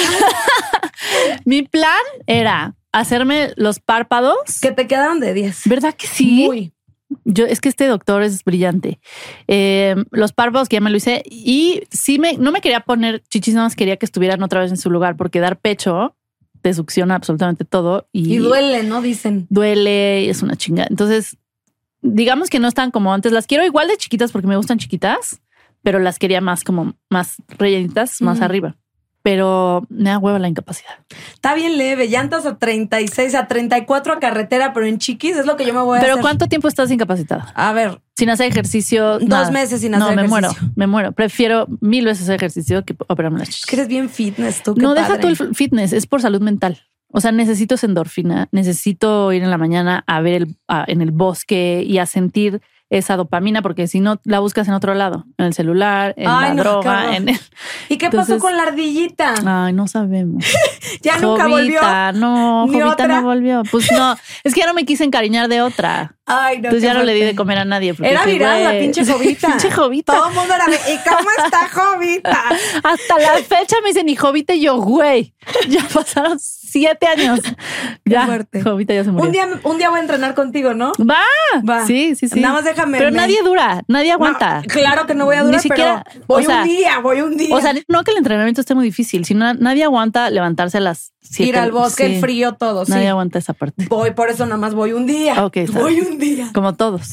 Mi plan era hacerme los párpados. Que te quedaron de 10. ¿Verdad que sí? Muy. Es que este doctor es brillante. Los párpados que ya me lo hice y sí no me quería poner chichis, nada más quería que estuvieran otra vez en su lugar porque dar pecho te succiona absolutamente todo. Y duele, ¿no? Dicen. Duele y es una chingada. Entonces, digamos que no están como antes. Las quiero igual de chiquitas porque me gustan chiquitas, pero las quería más como más rellenitas, más arriba. Pero me da hueva la incapacidad. Está bien leve, llantas a 36, a 34 a carretera, pero en chiquis es lo que yo me voy a hacer. ¿Pero cuánto tiempo estás incapacitada? A ver. Sin hacer ejercicio. 2 meses sin hacer ejercicio. Me muero. Prefiero 1000 veces hacer ejercicio que operarme las chichis. Es que eres bien fitness, tú. No, deja tú el fitness, es por salud mental. O sea, necesito esa endorfina, necesito ir en la mañana a ver en el bosque y a sentir esa dopamina, porque si no la buscas en otro lado, en el celular, en la droga, en el... ¿Y qué pasó con la ardillita? Ay, no sabemos. ¿Ya nunca volvió? No, Jovita no volvió. Pues no, es que ya no me quise encariñar de otra. Ay, no. Entonces ya no le di de comer a nadie. Era viral la pinche Jovita. Pinche Jovita. Todo el mundo era, ¿y cómo está Jovita? Hasta la fecha me dicen, y Jovita, y yo, güey, ya pasaron 7 años. Ya, fuerte. Jovita ya se murió. Un día voy a entrenar contigo, ¿no? Va. Sí. Nada más déjame. Pero nadie dura, nadie aguanta. No, claro que no voy a durar, ni siquiera, pero voy un día. O sea, no que el entrenamiento esté muy difícil, sino nadie aguanta levantarse a las 7. Ir al bosque, el frío, todo. Nadie aguanta esa parte. Por eso nada más voy un día. Okay, voy un día. Como todos.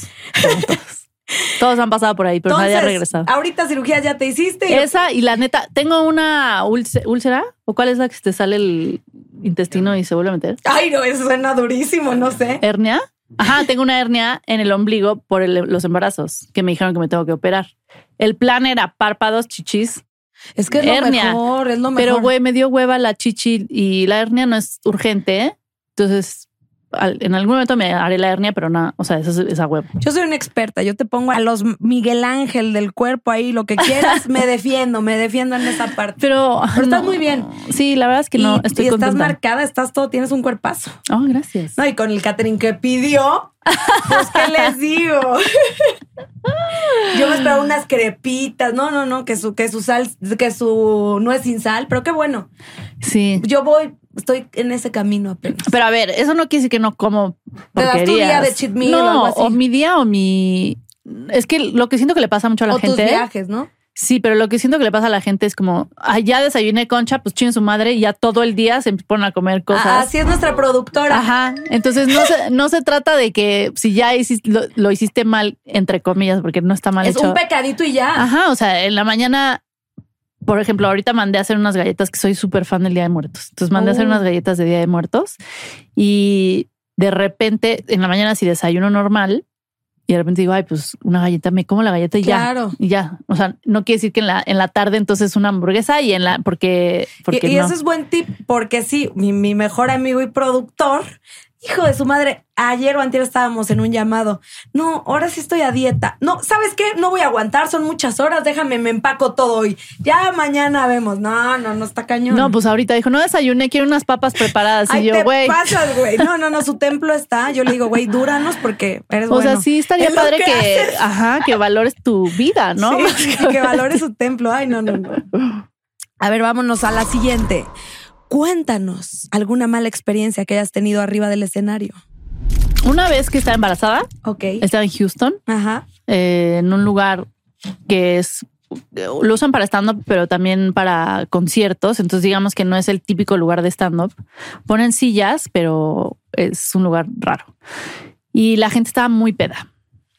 Todos han pasado por ahí, pero nadie ha regresado. Ahorita cirugía ya te hiciste. Esa y la neta, tengo una úlcera. ¿O cuál es la que te sale el intestino y se vuelve a meter? Ay, no, eso suena durísimo, no sé. ¿Hernia? Ajá, tengo una hernia en el ombligo por los embarazos que me dijeron que me tengo que operar. El plan era párpados, chichis. Es que es hernia. Lo mejor. Pero güey, me dio hueva la chichi y la hernia no es urgente, ¿eh? Entonces en algún momento me haré la hernia, pero no, o sea, esa huevo. Yo soy una experta, yo te pongo a los Miguel Ángel del cuerpo ahí, lo que quieras, me defiendo en esa parte. Pero estás muy bien. Sí, la verdad es que no, estoy contenta. Estás marcada, tienes un cuerpazo. Oh, gracias. No, y con el catering que pidió, pues, ¿qué les digo? Yo me esperaba unas crepitas, no, que su sal, que su no es sin sal, pero qué bueno. Sí. Estoy en ese camino apenas. Pero a ver, eso no quiere decir que no como porquerías. ¿Te das tu día de cheat meal o algo así? O mi día o mi... Es que lo que siento que le pasa mucho a la gente... O tus viajes, ¿no? Sí, pero lo que siento que le pasa a la gente es como, ya desayuné concha, pues chingue su madre y ya todo el día se ponen a comer cosas. Así es nuestra productora. Ajá. Entonces no se trata de que si ya lo hiciste mal, entre comillas, porque no está mal hecho. Es un pecadito y ya. Ajá. O sea, en la mañana... Por ejemplo, ahorita mandé a hacer unas galletas, que soy súper fan del Día de Muertos. Entonces mandé a hacer unas galletas de Día de Muertos y de repente en la mañana si desayuno normal y de repente digo, ay, pues una galleta, me como la galleta y claro. Y ya. O sea, no quiere decir que en la tarde entonces una hamburguesa y porque y eso es buen tip, porque sí, mi mejor amigo y productor, hijo de su madre, ayer o antier estábamos en un llamado. No, ahora sí estoy a dieta. No, ¿sabes qué? No voy a aguantar, son muchas horas, me empaco todo hoy. Ya mañana vemos. No, está cañón. No, pues ahorita dijo, no desayuné, quiero unas papas preparadas. Ay, y yo, güey. pasas, güey. No, su templo está. Yo le digo, güey, dúranos porque eres bueno. O sea, sí estaría padre que valores tu vida, ¿no? Sí, que valores su templo. Ay, no. A ver, vámonos a la siguiente. Cuéntanos alguna mala experiencia que hayas tenido arriba del escenario. Una vez que estaba embarazada, estaba en Houston, en un lugar que lo usan para stand-up, pero también para conciertos. Entonces, digamos que no es el típico lugar de stand-up. Ponen sillas, pero es un lugar raro. Y la gente estaba muy peda.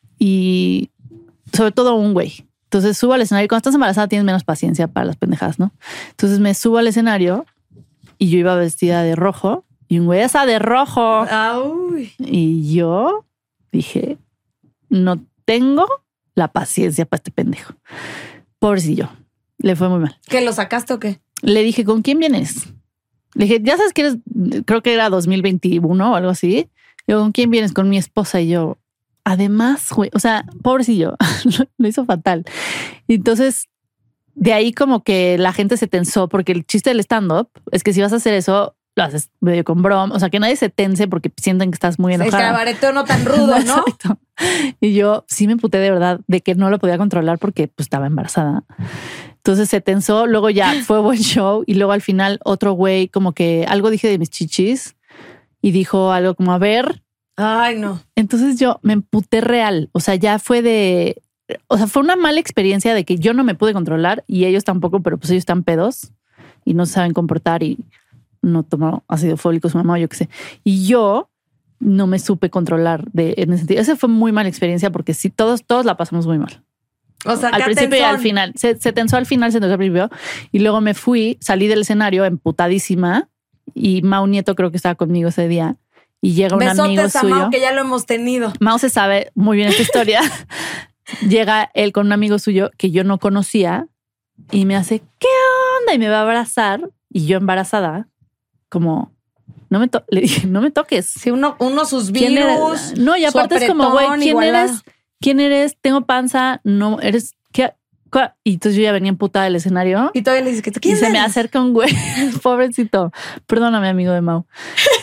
Y sobre todo un güey. Entonces subo al escenario. Cuando estás embarazada tienes menos paciencia para las pendejadas, ¿no? Entonces me subo al escenario y yo iba vestida de rojo y un güey estaba de rojo. Ay. Y yo dije, no tengo la paciencia para este pendejo. Pobrecillo. Le fue muy mal. ¿Que lo sacaste o qué? Le dije, ¿con quién vienes? Le dije, ya sabes que eres, creo que era 2021 o algo así. Le digo, ¿con quién vienes? Con mi esposa. Y yo, además, güey, o sea, pobrecillo, lo hizo fatal. Y entonces, de ahí como que la gente se tensó, porque el chiste del stand-up es que si vas a hacer eso, lo haces medio con broma. O sea, que nadie se tense porque sienten que estás muy enojada. El cabareteo no tan rudo, ¿no? Exacto. Y yo sí me emputé de verdad de que no lo podía controlar porque pues, estaba embarazada. Entonces se tensó, luego ya fue buen show y luego al final otro güey como que algo dije de mis chichis y dijo algo como, a ver. Ay, no. Entonces yo me emputé real. O sea, ya fue fue una mala experiencia de que yo no me pude controlar y ellos tampoco, pero pues ellos están pedos y no se saben comportar y no tomó ácido fólico su mamá, yo qué sé. Y yo no me supe controlar en ese sentido. Esa fue muy mala experiencia porque sí, todos la pasamos muy mal. O sea, al principio y al final. Se tensó al final, se tensó al principio. Y luego me fui, salí del escenario emputadísima y Mau Nieto creo que estaba conmigo ese día. Y llega un amigo suyo. Mau, que ya lo hemos tenido. Mau se sabe muy bien esta historia. Llega él con un amigo suyo que yo no conocía y me hace, ¿qué onda? Y me va a abrazar. Y yo embarazada, como, le dije, no me toques. Sí, uno sus virus. No, y aparte es como, güey, ¿quién eres? Tengo panza, no eres... ¿qué? Y entonces yo ya venía emputada del escenario. Y todavía le dices que ¿quién es? Se me acerca un güey, pobrecito. Perdóname, amigo de Mau.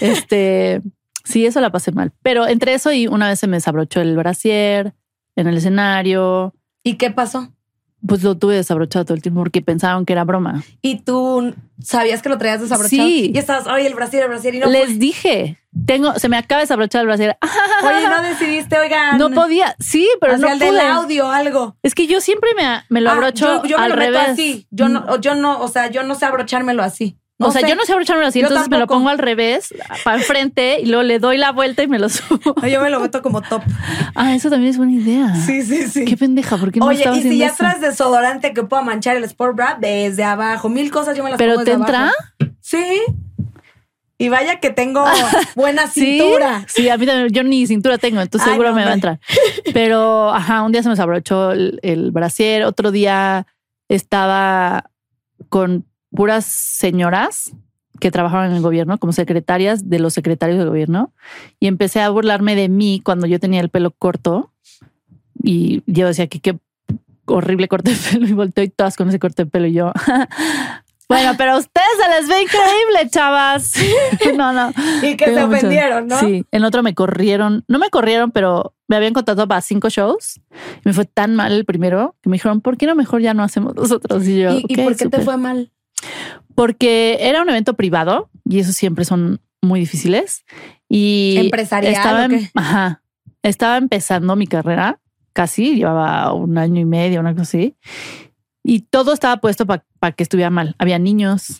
Sí, eso la pasé mal. Pero entre eso y una vez se me desabrochó el brasier en el escenario. ¿Y qué pasó? Pues lo tuve desabrochado todo el tiempo porque pensaban que era broma. ¿Y tú sabías que lo traías desabrochado? Sí. Y estabas, oye, el brasier. Y no les dije, se me acaba de desabrochar el brasier. Oye, no decidiste, oigan. No podía. Sí, pero no pude. Del audio, algo. Es que yo siempre me lo abrocho yo al me lo revés. meto así. Yo no sé abrochármelo así. No sé. Yo no sé abrochármelo así, entonces tampoco. Me lo pongo al revés, para enfrente, y luego le doy la vuelta y me lo subo. Yo me lo meto como top. Eso también es buena idea. Sí. Qué pendeja, ¿por qué no estaba haciendo eso? Oye, y si ya traes desodorante que pueda manchar el Sport Bra desde abajo, 1000 cosas yo me las pongo desde abajo. ¿Pero te entra? Sí. Y vaya que tengo buena cintura. Sí, a mí también, yo ni cintura tengo, entonces seguro me va a entrar. Pero, un día se me desabrochó el brasier, otro día estaba con puras señoras que trabajaban en el gobierno como secretarias de los secretarios del gobierno y empecé a burlarme de mí cuando yo tenía el pelo corto y yo decía que qué horrible corte de pelo y volteo y todas con ese corte de pelo y yo bueno, pero a ustedes se les ve increíble, chavas. No. Y que se ofendieron, ¿no? Sí, en otro no me corrieron, pero me habían contratado para 5 shows y me fue tan mal el primero que me dijeron, ¿por qué no mejor ya no hacemos nosotros? Y yo, ¿Y por qué te fue mal? Porque era un evento privado y eso siempre son muy difíciles. Y ¿empresarial o qué? Estaba empezando mi carrera, casi, llevaba 1 año y medio, una cosa así. Y todo estaba puesto para que estuviera mal. Había niños,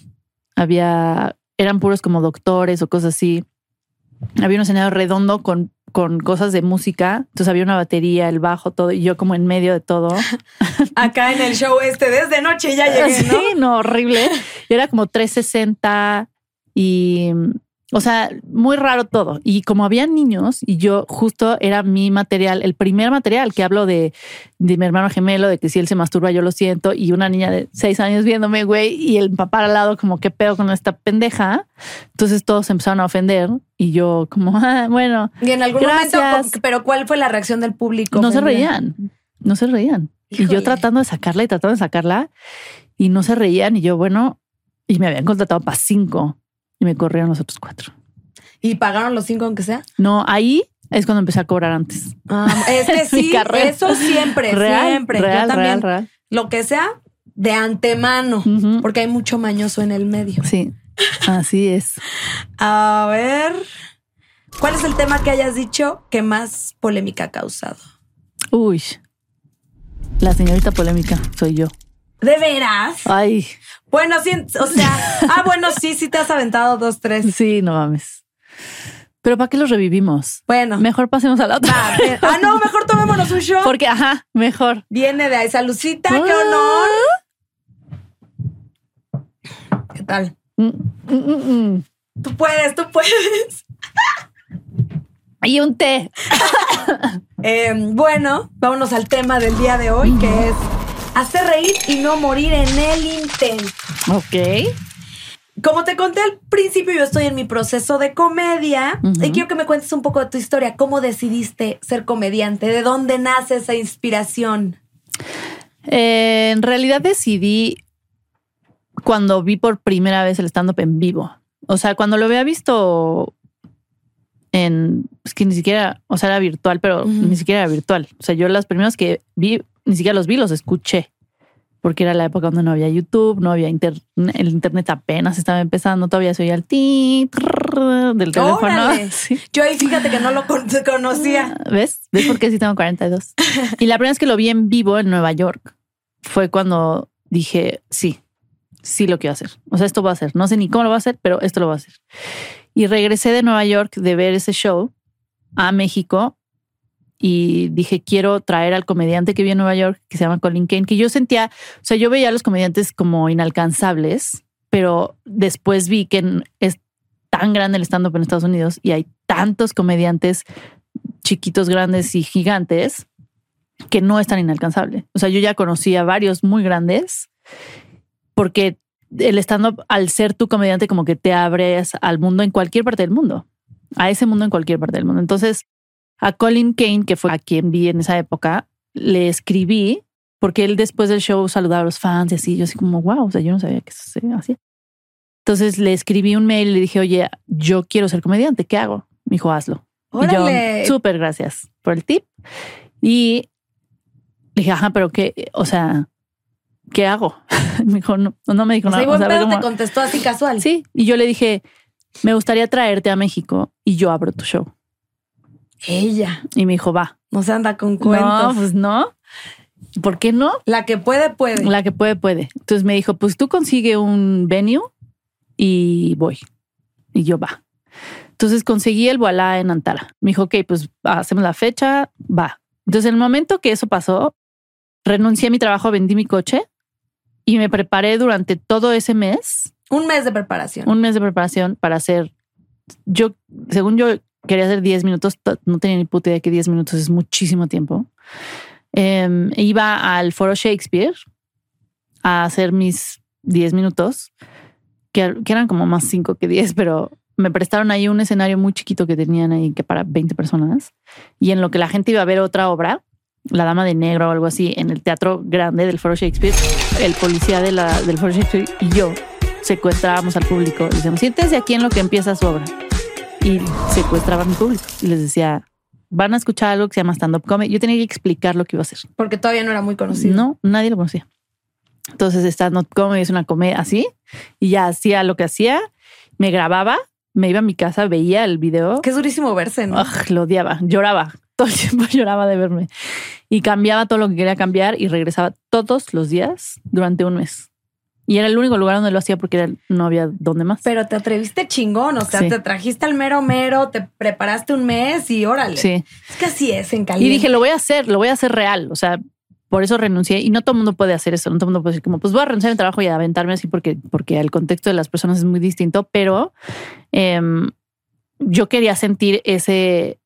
eran puros como doctores o cosas así. Había un escenario redondo con cosas de música. Entonces había una batería, el bajo, todo. Y yo como en medio de todo. Acá en el show desde noche ya llegué, ¿no? Sí, no, horrible. Y era como 360 y... O sea, muy raro todo. Y como había niños y yo justo era mi material, el primer material que hablo de mi hermano gemelo, de que si él se masturba yo lo siento y una niña de 6 años viéndome, güey, y el papá al lado como qué pedo con esta pendeja. Entonces todos se empezaron a ofender y yo como, bueno. Y en algún momento, pero ¿cuál fue la reacción del público? No se reían. Híjole. Y yo tratando de sacarla y no se reían y yo, bueno, y me habían contratado para 5. Y me corrieron los otros 4. ¿Y pagaron los 5 aunque sea? No, ahí es cuando empecé a cobrar antes. Es que sí, eso siempre, siempre. Yo también, real. Lo que sea, de antemano, porque hay mucho mañoso en el medio. Sí, así es. A ver, ¿cuál es el tema que hayas dicho que más polémica ha causado? Uy, la señorita polémica soy yo. ¿De veras? Ay. Bueno, sí, o sea, bueno, sí te has aventado 2, 3. Sí, no mames. Pero ¿para qué los revivimos? Bueno. Mejor pasemos a la otra. No, mejor tomémonos un shot. Porque, mejor. Viene de ahí. Salucita, qué honor. ¿Qué tal? Tú puedes. Y un té. Bueno, vámonos al tema del día de hoy, que es hacer reír y no morir en el intento. Ok. Como te conté al principio, yo estoy en mi proceso de comedia y quiero que me cuentes un poco de tu historia. ¿Cómo decidiste ser comediante? ¿De dónde nace esa inspiración? En realidad decidí cuando vi por primera vez el stand-up en vivo. O sea, cuando lo había visto es que ni siquiera, o sea, era virtual, pero ni siquiera era virtual. O sea, yo las primeras que vi, ni siquiera los vi, los escuché. Porque era la época donde no había YouTube, no había el internet apenas estaba empezando, todavía se oía el ti del teléfono. Sí. Yo ahí fíjate que no lo conocía. ¿Ves? ¿Ves por qué sí tengo 42? Y la primera vez que lo vi en vivo en Nueva York fue cuando dije, sí lo quiero hacer. O sea, esto voy a hacer. No sé ni cómo lo voy a hacer, pero esto lo voy a hacer. Y regresé de Nueva York de ver ese show a México. Y dije, quiero traer al comediante que vi en Nueva York, que se llama Colin Kane, que yo sentía, o sea, yo veía a los comediantes como inalcanzables, pero después vi que es tan grande el stand-up en Estados Unidos y hay tantos comediantes chiquitos, grandes y gigantes que no es tan inalcanzable. O sea, yo ya conocí a varios muy grandes porque el stand-up, al ser tu comediante, como que te abres al mundo en cualquier parte del mundo, a ese mundo en cualquier parte del mundo. Entonces, a Colin Kane, que fue a quien vi en esa época, le escribí porque él después del show saludaba a los fans y así. Yo así como, wow, o sea, yo no sabía que eso se hacía. Entonces le escribí un mail y le dije, oye, yo quiero ser comediante, ¿qué hago? Me dijo, hazlo. ¡Órale! Y yo, súper gracias por el tip. Y le dije, ajá, pero qué, o sea, ¿qué hago? Me dijo, no me dijo nada. O sea, pero te contestó así casual. Sí, y yo le dije, me gustaría traerte a México y yo abro tu show. Ella. Y me dijo, va. No se anda con cuentos. No, pues no. ¿Por qué no? La que puede, puede. La que puede, puede. Entonces me dijo, pues tú consigue un venue y voy. Y yo, va. Entonces conseguí el Voilà en Antara. Me dijo, ok, pues hacemos la fecha, va. Entonces en el momento que eso pasó, renuncié a mi trabajo, vendí mi coche y me preparé durante todo ese mes. Un mes de preparación. Un mes de preparación para hacer, según yo, quería hacer 10 minutos. No tenía ni puta idea que 10 minutos es muchísimo tiempo. Iba al Foro Shakespeare a hacer mis 10 minutos, que eran como más 5 que 10, pero me prestaron ahí un escenario muy chiquito que tenían ahí que para 20 personas. Y en lo que la gente iba a ver otra obra, La Dama de Negro o algo así, en el teatro grande del Foro Shakespeare, el policía del Foro Shakespeare y yo secuestrábamos al público. Decíamos, siéntese aquí en lo que empieza su obra. Y secuestraba a mi público y les decía, van a escuchar algo que se llama stand-up comedy. Yo tenía que explicar lo que iba a hacer. Porque todavía no era muy conocido. No, nadie lo conocía. Entonces stand-up comedy es una comedia así y ya hacía lo que hacía. Me grababa, me iba a mi casa, veía el video. Qué durísimo verse, ¿no? Lo odiaba, lloraba. Todo el tiempo lloraba de verme. Y cambiaba todo lo que quería cambiar y regresaba todos los días durante un mes. Y era el único lugar donde lo hacía porque no había dónde más. Pero te atreviste chingón, o sea, sí. Te trajiste al mero, te preparaste un mes y órale. Sí. Es que así es en caliente. Y dije, lo voy a hacer real. O sea, por eso renuncié. Y no todo el mundo puede hacer eso. No todo el mundo puede decir como, pues voy a renunciar a mi trabajo y a aventarme así porque el contexto de las personas es muy distinto. Pero yo quería sentir ese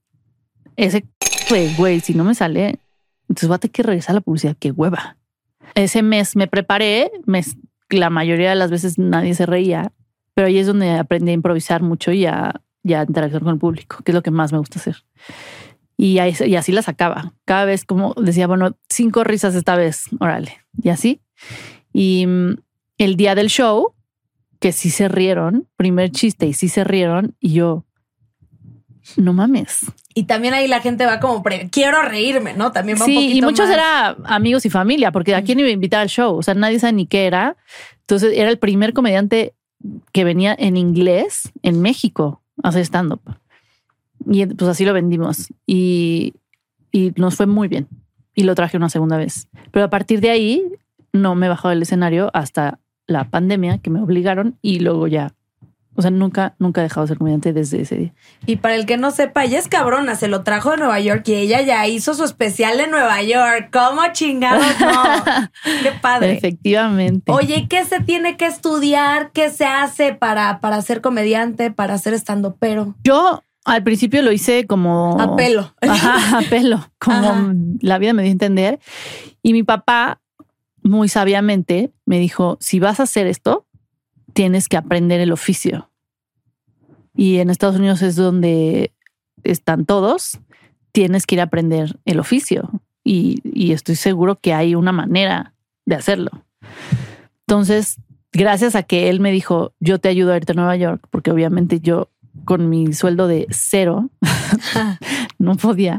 güey, si no me sale, entonces voy a tener que regresar a la publicidad. Qué hueva. Ese mes me preparé, la mayoría de las veces nadie se reía, pero ahí es donde aprendí a improvisar mucho y a interactuar con el público, que es lo que más me gusta hacer. Y así la sacaba. Cada vez como decía, bueno, 5 risas esta vez, órale. Y así. Y el día del show, que sí se rieron, primer chiste y sí se rieron, y yo, no mames. Y también ahí la gente va como, quiero reírme, ¿no? También va un poquito y muchos más. Era amigos y familia, porque ¿a quién iba a invitar al show? O sea, nadie sabe ni qué era. Entonces era el primer comediante que venía en inglés en México a hacer stand-up. Y pues así lo vendimos. Y nos fue muy bien. Y lo traje una segunda vez. Pero a partir de ahí no me bajaba del escenario hasta la pandemia, que me obligaron, y luego ya. O sea, nunca he dejado de ser comediante desde ese día. Y para el que no sepa, ella es cabrona, se lo trajo de Nueva York y ella ya hizo su especial en Nueva York. ¿Cómo chingados no? Qué padre. Efectivamente. Oye, ¿qué se tiene que estudiar? ¿Qué se hace para ser comediante, para ser estandopero? Yo al principio lo hice como... A pelo. Ajá, a pelo. Como la vida me dio a entender. Y mi papá muy sabiamente me dijo, si vas a hacer esto, tienes que aprender el oficio. Y en Estados Unidos es donde están todos, tienes que ir a aprender el oficio. Y estoy seguro que hay una manera de hacerlo. Entonces, gracias a que él me dijo, yo te ayudo a irte a Nueva York, porque obviamente yo con mi sueldo de 0 no podía,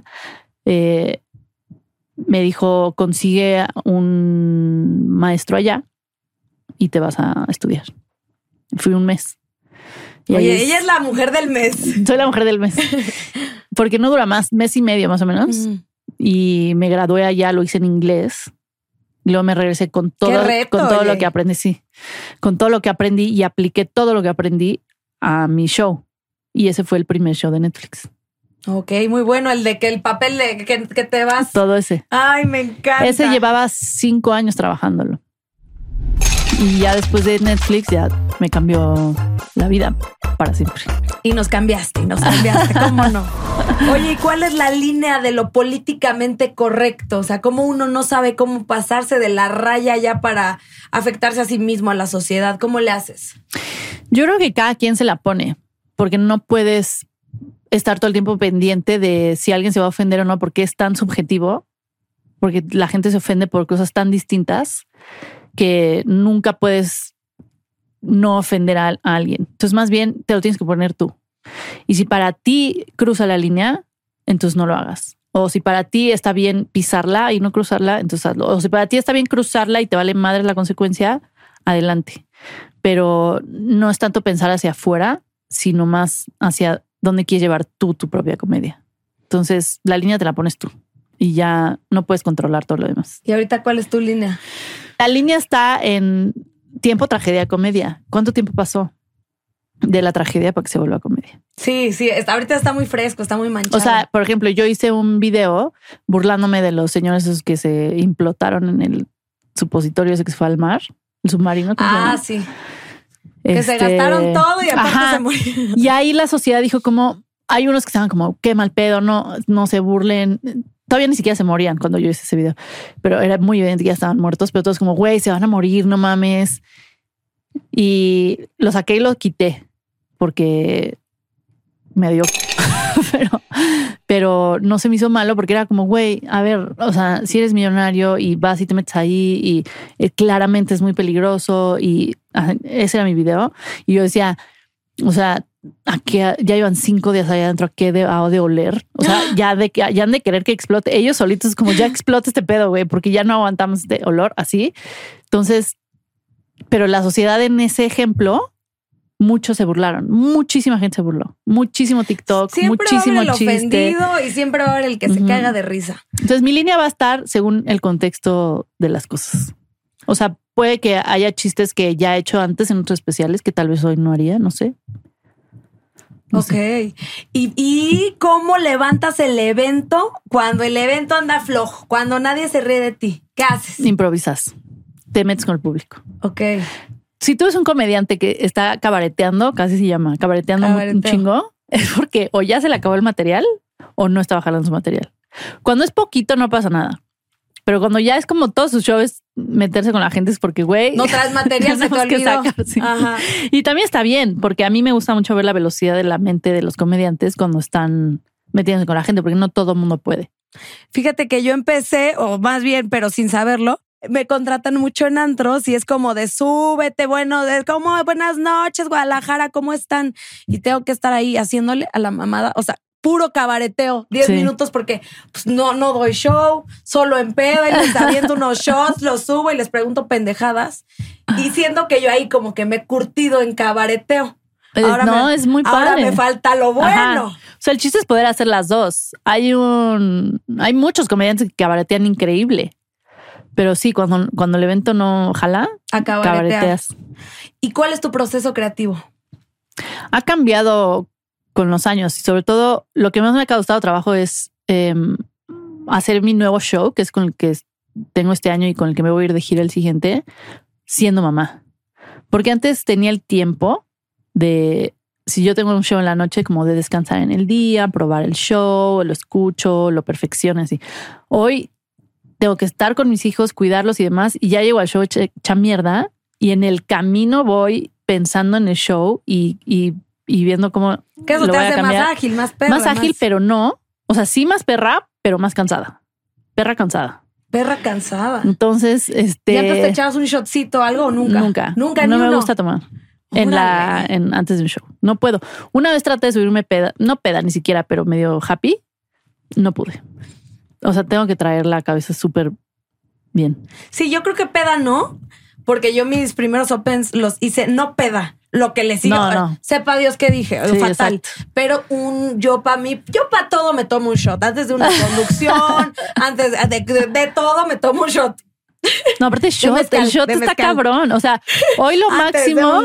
me dijo, consigue un maestro allá y te vas a estudiar. Fui un mes. Y oye, ella es la mujer del mes. Soy la mujer del mes. Porque no dura más, mes y medio más o menos. Y me gradué allá, lo hice en inglés. Luego me regresé con todo, lo que aprendí. Sí, con todo lo que aprendí y apliqué todo lo que aprendí a mi show. Y ese fue el primer show de Netflix. Ok, muy bueno. El de que el papel de que te vas. Todo ese. Ay, me encanta. Ese llevaba 5 años trabajándolo. Y ya después de Netflix ya me cambió la vida para siempre. Y nos cambiaste, ¿cómo no? Oye, ¿y cuál es la línea de lo políticamente correcto? O sea, ¿cómo uno no sabe cómo pasarse de la raya ya para afectarse a sí mismo, a la sociedad? ¿Cómo le haces? Yo creo que cada quien se la pone, porque no puedes estar todo el tiempo pendiente de si alguien se va a ofender o no, porque es tan subjetivo, porque la gente se ofende por cosas tan distintas que nunca puedes no ofender a alguien. Entonces, más bien te lo tienes que poner tú. Y si para ti cruza la línea, entonces no lo hagas. O si para ti está bien pisarla y no cruzarla, entonces hazlo. O si para ti está bien cruzarla y te vale madre la consecuencia, adelante. Pero no es tanto pensar hacia afuera, sino más hacia dónde quieres llevar tú tu propia comedia. Entonces, la línea te la pones tú y ya no puedes controlar todo lo demás. ¿Y ahorita cuál es tu línea? La línea está en tiempo, tragedia, comedia. ¿Cuánto tiempo pasó de la tragedia para que se vuelva comedia? Sí, ahorita está muy fresco, está muy manchado. O sea, por ejemplo, yo hice un video burlándome de los señores esos que se implotaron en el supositorio ese que se fue al mar, el submarino. Sí. Que se gastaron todo y aparte se murieron. Y ahí la sociedad dijo como, hay unos que estaban como, qué mal pedo, no se burlen. Todavía ni siquiera se morían cuando yo hice ese video, pero era muy evidente que ya estaban muertos, pero todos como, güey, se van a morir, no mames. Y lo saqué y lo quité porque me dio, pero no se me hizo malo porque era como, güey, a ver, o sea, si eres millonario y vas y te metes ahí y claramente es muy peligroso y ese era mi video. Y yo decía, o sea, aquí ya llevan 5 días allá adentro, ¿a qué de oler? O sea, ya han de querer que explote. Ellos solitos como ya explota este pedo, güey, porque ya no aguantamos este olor así. Entonces, pero la sociedad en ese ejemplo, muchos se burlaron. Muchísima gente se burló. Muchísimo TikTok, siempre muchísimo va a haber el chiste. ofendido y siempre va a haber el que se caga de risa. Entonces, mi línea va a estar según el contexto de las cosas. O sea, puede que haya chistes que ya he hecho antes en otros especiales que tal vez hoy no haría, no sé. Ok. ¿Y cómo levantas el evento cuando el evento anda flojo? Cuando nadie se ríe de ti. ¿Qué haces? Improvisas. Te metes con el público. Ok. Si tú eres un comediante que está cabareteando, casi se llama, cabareteando un chingo, es porque o ya se le acabó el material o no estaba jalando su material. Cuando es poquito no pasa nada. Pero cuando ya es como todos sus shows meterse con la gente es porque, güey, no traes material, se te olvidó. Sacar, sí. Ajá. Y también está bien, porque a mí me gusta mucho ver la velocidad de la mente de los comediantes cuando están metiéndose con la gente, porque no todo el mundo puede. Fíjate que yo empecé, o más bien, pero sin saberlo, me contratan mucho en antros y es como de súbete, bueno, de como buenas noches, Guadalajara, ¿cómo están? Y tengo que estar ahí haciéndole a la mamada, o sea, puro cabareteo, 10 minutos porque pues, no doy show, solo empedo y les aviento unos shots, los subo y les pregunto pendejadas. Y siento que yo ahí como que me he curtido en cabareteo. Ahora es muy padre. Ahora me falta lo bueno. Ajá. O sea, el chiste es poder hacer las dos. Hay muchos comediantes que cabaretean increíble. Pero sí, cuando el evento no jala, cabareteas. ¿Y cuál es tu proceso creativo? Ha cambiado con los años y sobre todo lo que más me ha causado trabajo es hacer mi nuevo show, que es con el que tengo este año y con el que me voy a ir de gira el siguiente, siendo mamá. Porque antes tenía el tiempo de, si yo tengo un show en la noche, como de descansar en el día, probar el show, lo escucho, lo perfecciono así. Hoy tengo que estar con mis hijos, cuidarlos y demás. Y ya llego al show hecha mierda y en el camino voy pensando en el show y viendo cómo que eso lo te voy a hace cambiar. más ágil, más perra. Más ágil, pero no. O sea, sí más perra, pero más cansada. Perra cansada. Perra cansada. Entonces, ¿Y antes te echabas un shotcito o algo o nunca? Nunca, no me gusta tomar. Antes de un show. No puedo. Una vez traté de subirme peda, no peda ni siquiera, pero medio happy. No pude. O sea, tengo que traer la cabeza súper bien. Sí, yo creo que peda no, porque yo mis primeros opens los hice no peda. Lo que le sigo, no. Sepa Dios qué dije, sí, fatal. Exacto. Pero yo para todo me tomo un shot. Antes de una conducción, antes de todo me tomo un shot. No, aparte el shot está cabrón. O sea, hoy lo antes máximo.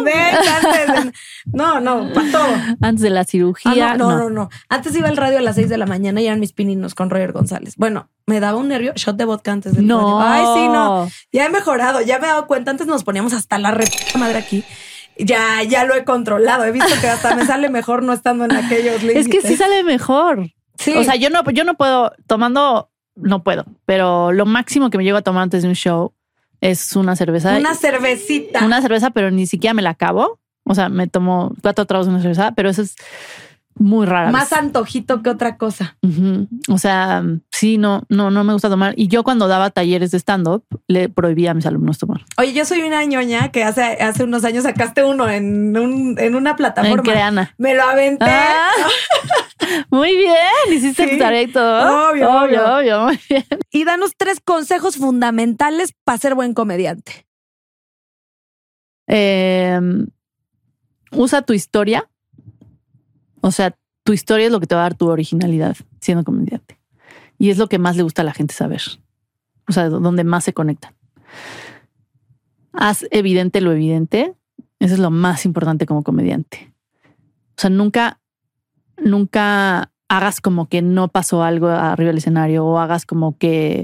No, para todo. Antes de la cirugía. No. Antes iba al radio a las 6 de la mañana y eran mis pininos con Roger González. Bueno, me daba un nervio, shot de vodka antes del radio. Ay, sí, no. Ya he mejorado, ya me he dado cuenta. Antes nos poníamos hasta la madre aquí. Ya lo he controlado. He visto que hasta me sale mejor no estando en aquellos límites. Es que sí sale mejor. Sí. O sea, yo no puedo tomando. No puedo, pero lo máximo que me llego a tomar antes de un show es una cerveza. Una cervecita. Una cerveza, pero ni siquiera me la acabo. O sea, me tomo 4 tragos de una cerveza, pero eso es muy raro. Más antojito que otra cosa. Uh-huh. O sea, sí, no me gusta tomar. Y yo cuando daba talleres de stand-up, le prohibía a mis alumnos tomar. Oye, yo soy una ñoña que hace unos años sacaste uno en una plataforma. En Creana. Me lo aventé. Muy bien, hiciste tu tarea y todo. Obvio, muy bien. Y danos 3 consejos fundamentales para ser buen comediante. Usa tu historia. O sea, tu historia es lo que te va a dar tu originalidad siendo comediante. Y es lo que más le gusta a la gente saber. O sea, donde más se conectan. Haz evidente lo evidente. Eso es lo más importante como comediante. O sea, nunca hagas como que no pasó algo arriba del escenario o hagas como que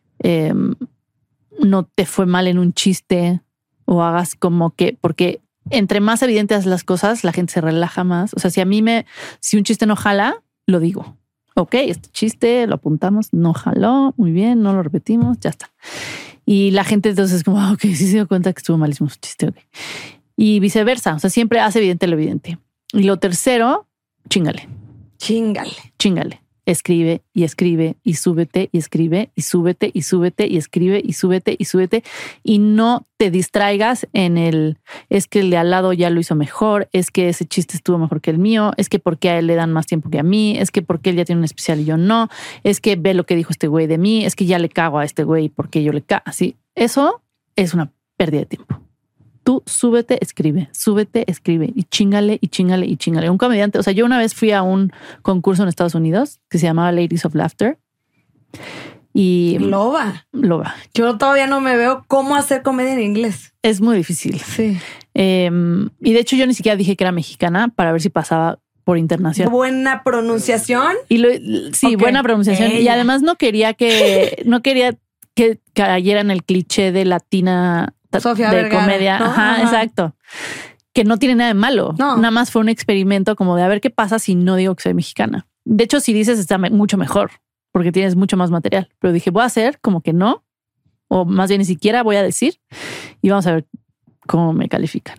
no te fue mal en un chiste o hagas como que, porque entre más evidentes las cosas, la gente se relaja más. O sea, si un chiste no jala, lo digo. Ok, este chiste lo apuntamos, no jaló, muy bien, no lo repetimos, ya está. Y la gente entonces es como, ok, sí se dio cuenta que estuvo malísimo su chiste, ok. Y viceversa, o sea, siempre hace evidente lo evidente. Y lo tercero, chíngale. Escribe y escribe y súbete y escribe y súbete y súbete y escribe y súbete y súbete y no te distraigas en es que el de al lado ya lo hizo mejor, es que ese chiste estuvo mejor que el mío, es que porque a él le dan más tiempo que a mí, es que porque él ya tiene un especial y yo no, es que ve lo que dijo este güey de mí, es que ya le cago a este güey porque yo le cago. Así, eso es una pérdida de tiempo. Tú súbete, escribe y chíngale y chíngale y chíngale. Un comediante, o sea, yo una vez fui a un concurso en Estados Unidos que se llamaba Ladies of Laughter y Loba. Yo todavía no me veo cómo hacer comedia en inglés. Es muy difícil. Sí. Y de hecho yo ni siquiera dije que era mexicana para ver si pasaba por internacional. Buena pronunciación. Sí, buena pronunciación. Y además no quería que cayera en el cliché de latina Sofía de Vergara, comedia. ¿no? Ajá, exacto. Que no tiene nada de malo. No. Nada más fue un experimento como de a ver qué pasa si no digo que soy mexicana. De hecho, si dices está mucho mejor porque tienes mucho más material. Pero dije, voy a hacer como que no, o más bien ni siquiera voy a decir y vamos a ver cómo me califican.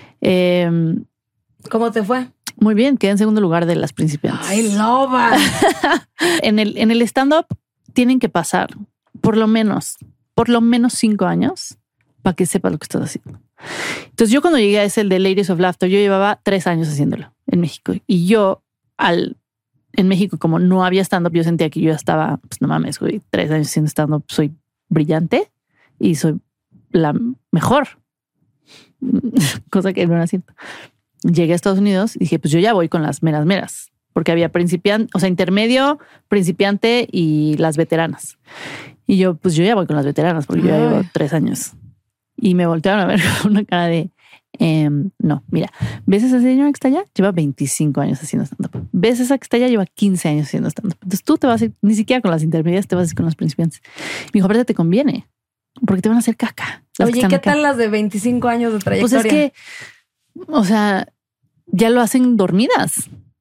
¿Cómo te fue? Muy bien, quedé en segundo lugar de las principiantes. ¡Ay, loba! En el stand-up tienen que pasar por lo menos 5 años para que sepas lo que estás haciendo. Entonces yo cuando llegué a ese, el de Ladies of Laughter, yo llevaba 3 años haciéndolo en México. Y yo en México, como no había stand-up, yo sentía que yo ya estaba, pues no mames, güey, 3 años haciendo stand-up, soy brillante y soy la mejor. Cosa que no era cierto. Llegué a Estados Unidos y dije, pues yo ya voy con las meras. Porque había principiante, o sea, intermedio, principiante y las veteranas. Y yo, pues yo ya voy con las veteranas porque yo ya llevo 3 años. Y me voltearon a ver con una cara de, no, mira, ¿ves esa señora que está allá? Lleva 25 años haciendo stand-up. ¿Ves esa que está allá? Lleva 15 años haciendo stand-up. Entonces tú te vas a ir, ni siquiera con las intermedias, te vas a ir con las principiantes. Me dijo, aparte te conviene, porque te van a hacer caca. Oye, ¿qué tal las de 25 años de trayectoria? Pues es que, o sea, ya lo hacen dormidas.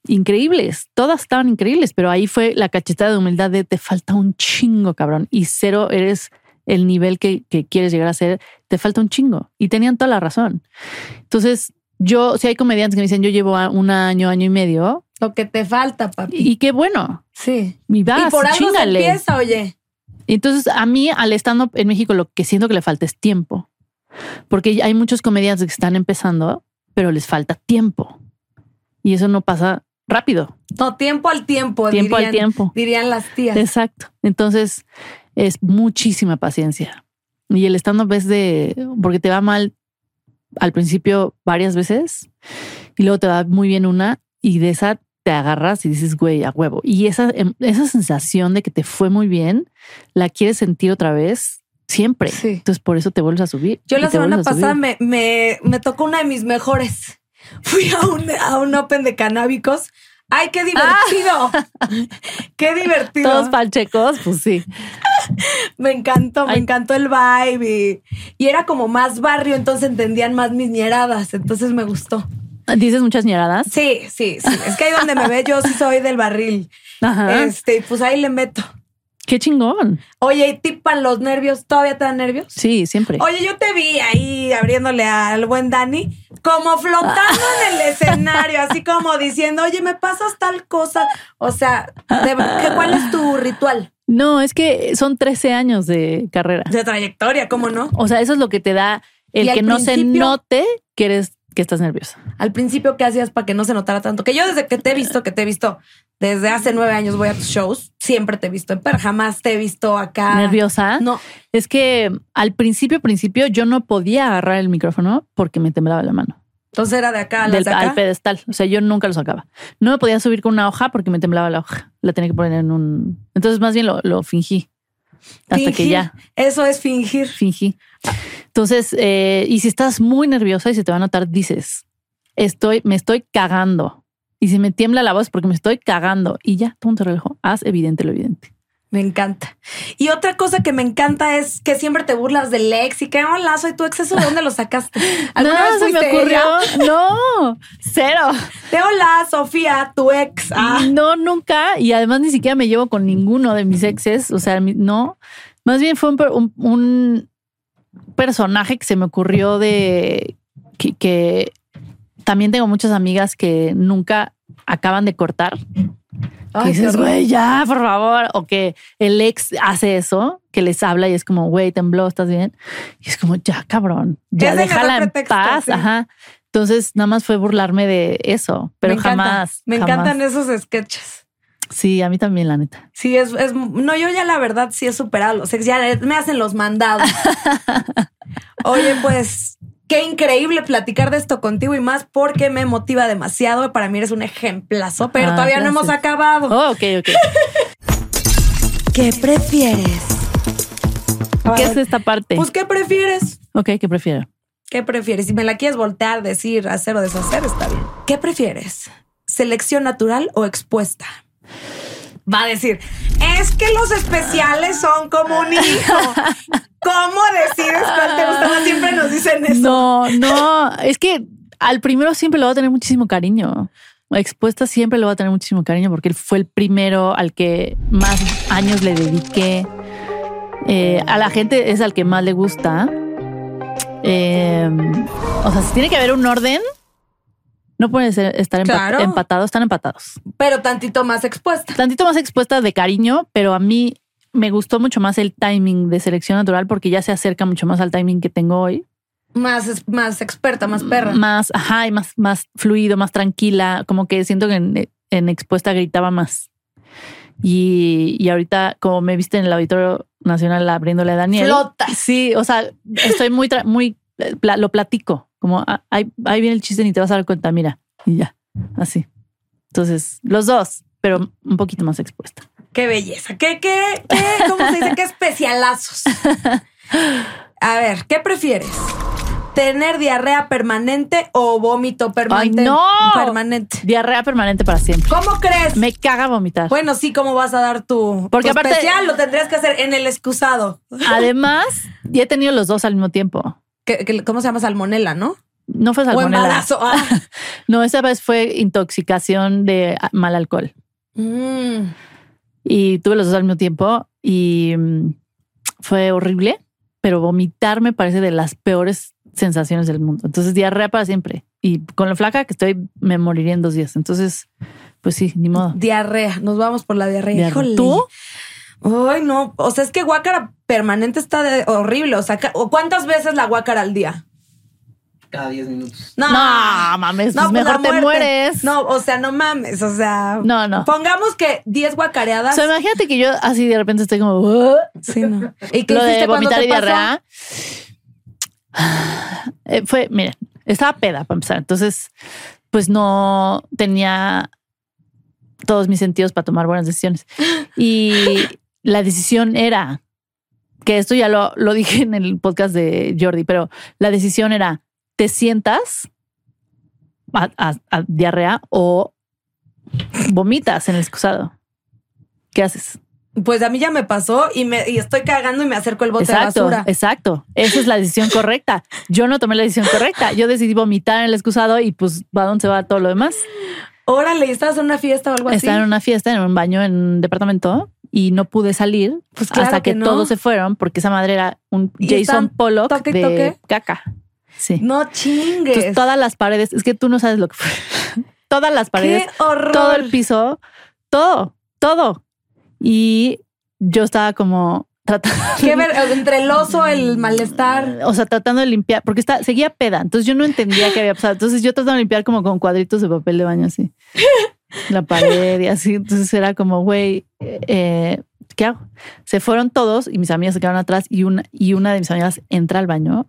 increíbles. Todas estaban increíbles, pero ahí fue la cachetada de humildad de te falta un chingo, cabrón. Y cero eres el nivel que quieres llegar a ser. Te falta un chingo. Y tenían toda la razón. Entonces, si hay comediantes que me dicen, yo llevo un año y medio. Lo que te falta, papi. Y qué bueno. Sí. Y por algo chíngale. se empieza, oye. Entonces, a mí, al stand-up en México, lo que siento que le falta es tiempo. Porque hay muchos comediantes que están empezando, pero les falta tiempo. Y eso no pasa rápido. No, tiempo al tiempo. Dirían las tías. Exacto. Entonces, es muchísima paciencia. Y el stand-up es porque te va mal al principio varias veces y luego te va muy bien una y de esa te agarras y dices, güey, a huevo. Y esa sensación de que te fue muy bien, la quieres sentir otra vez siempre. Sí. Entonces por eso te vuelves a subir. Yo la semana pasada me tocó una de mis mejores. Fui a un open de canábicos. ¡Ay, qué divertido! ¡Qué divertido! Todos pachecos, pues sí. Me encantó el vibe y era como más barrio, entonces entendían más mis ñeradas, entonces me gustó. ¿Dices muchas ñeradas? Sí. Es que ahí donde me ve, yo sí soy del barril. Ajá. Pues ahí le meto. ¡Qué chingón! Oye, ¿y tipan los nervios? ¿Todavía te dan nervios? Sí, siempre. Oye, yo te vi ahí abriéndole al buen Dani, como flotando en el escenario, así como diciendo, oye, ¿me pasas tal cosa? O sea, ¿cuál es tu ritual? No, es que son 13 años de carrera. De trayectoria, ¿cómo no? O sea, eso es lo que te da el que no se note que estás nerviosa. Al principio, ¿qué hacías para que no se notara tanto? Que yo desde que te he visto, desde hace 9 años voy a tus shows, siempre te he visto pero jamás te he visto acá. ¿Nerviosa? No. Es que al principio yo no podía agarrar el micrófono porque me temblaba la mano. Entonces era de acá, al pedestal. O sea, yo nunca lo sacaba. No me podía subir con una hoja porque me temblaba la hoja. La tenía que poner en un... Entonces más bien lo fingí. Hasta que ya. Eso es fingir. Fingí. Entonces, y si estás muy nerviosa y se te va a notar, dices, me estoy cagando. Y si me tiembla la voz porque me estoy cagando y ya, todo te relajó. Haz evidente lo evidente. Me encanta. Y otra cosa que me encanta es que siempre te burlas del ex y que hola, soy tu ex. ¿Eso de dónde lo sacaste? ¿Alguna vez fuiste se me ocurrió? Ella? No, cero. De hola, Sofía, tu ex. No, nunca. Y además ni siquiera me llevo con ninguno de mis exes. O sea, no. Más bien fue un personaje que se me ocurrió de que también tengo muchas amigas que nunca acaban de cortar. Que dices, güey, ya, por favor. O que el ex hace eso, que les habla y es como, güey, tembló, ¿estás bien? Y es como, ya, cabrón, ya déjala en paz. Sí. Ajá. Entonces, nada más fue burlarme de eso, pero jamás. Me encantan esos sketches. Sí, a mí también, la neta. Sí, no, yo ya la verdad sí he superado los ex, ya me hacen los mandados. Oye, pues... Qué increíble platicar de esto contigo y más porque me motiva demasiado. Para mí eres un ejemplazo, pero todavía gracias. No hemos acabado. Oh, ok. ¿Qué prefieres? ¿Qué es esta parte? Pues, ¿qué prefieres? Ok, ¿qué prefiero? ¿Qué prefieres? Si me la quieres voltear, decir, hacer o deshacer, está bien. ¿Qué prefieres? ¿Selección natural o expuesta? Va a decir, es que los especiales son como un hijo. ¿Cómo decides cuál te gusta más? Siempre nos dicen eso. No, es que al primero siempre lo va a tener muchísimo cariño. La expuesta siempre lo va a tener muchísimo cariño porque él fue el primero al que más años le dediqué. A la gente es al que más le gusta. O sea, si tiene que haber un orden, no pueden estar empatados, están empatados. Pero tantito más expuesta. Tantito más expuesta de cariño, pero a mí me gustó mucho más el timing de selección natural porque ya se acerca mucho más al timing que tengo hoy. Más experta, más perra. Y más fluido, más tranquila. Como que siento que en expuesta gritaba más. Y ahorita, como me viste en el Auditorio Nacional abriéndole a Daniel. Flota. Sí, o sea, estoy muy lo platico. Como ahí viene el chiste, ni te vas a dar cuenta, mira. Y ya, así. Entonces, los dos, pero un poquito más expuesta. Qué belleza. ¿Cómo se dice? Qué especialazos. A ver, ¿qué prefieres? ¿Tener diarrea permanente o vómito permanente? ¡Ay, no! Permanente. Diarrea permanente para siempre. ¿Cómo crees? Me caga vomitar. Bueno, sí, ¿cómo vas a dar tu aparte, especial? Lo tendrías que hacer en el excusado. Además, ya he tenido los dos al mismo tiempo. ¿Cómo se llama? Salmonela, ¿no? No fue salmonela. O embarazo. No, esa vez fue intoxicación de mal alcohol. Y tuve los dos al mismo tiempo y fue horrible, pero vomitar me parece de las peores sensaciones del mundo. Entonces, diarrea para siempre. Y con lo flaca que estoy, me moriría en 2 días. Entonces, pues sí, ni modo. Diarrea. Nos vamos por la diarrea. Híjole. ¿Tú? Ay, no. O sea, es que guácara permanente está horrible. O sea, ¿cuántas veces la guácara al día? Cada 10 minutos. No mames, no, pues mejor te mueres. No, o sea, no mames, o sea. No. Pongamos que 10 guacareadas. O sea, imagínate que yo así de repente estoy como... Sí, no. ¿Y qué lo hiciste de vomitar y pasó? diarrea? Miren, estaba peda para empezar. Entonces, pues no tenía todos mis sentidos para tomar buenas decisiones. Y la decisión era, que esto ya lo dije en el podcast de Jordi, pero la decisión era, ¿te sientas a diarrea o vomitas en el excusado? ¿Qué haces? Pues a mí ya me pasó y estoy cagando y me acerco el bote de basura. Exacto. Esa es la decisión correcta. Yo no tomé la decisión correcta. Yo decidí vomitar en el excusado y pues ¿a dónde se va todo lo demás? Órale, ¿estabas en una fiesta o algo así? Estaba en una fiesta, en un baño en un departamento y no pude salir pues claro hasta que todos se fueron porque esa madre era un Jason Pollock de caca. Sí. No chingues. Entonces, todas las paredes, es que tú no sabes lo que fue. Todas las paredes, ¡qué horror! Todo el piso, todo. Y yo estaba como tratando... entre el oso, el malestar. O sea, tratando de limpiar, porque seguía peda. Entonces yo no entendía qué había pasado. Entonces yo trataba de limpiar como con cuadritos de papel de baño así. La pared y así. Entonces era como, güey, ¿qué hago? Se fueron todos y mis amigas se quedaron atrás y una de mis amigas entra al baño.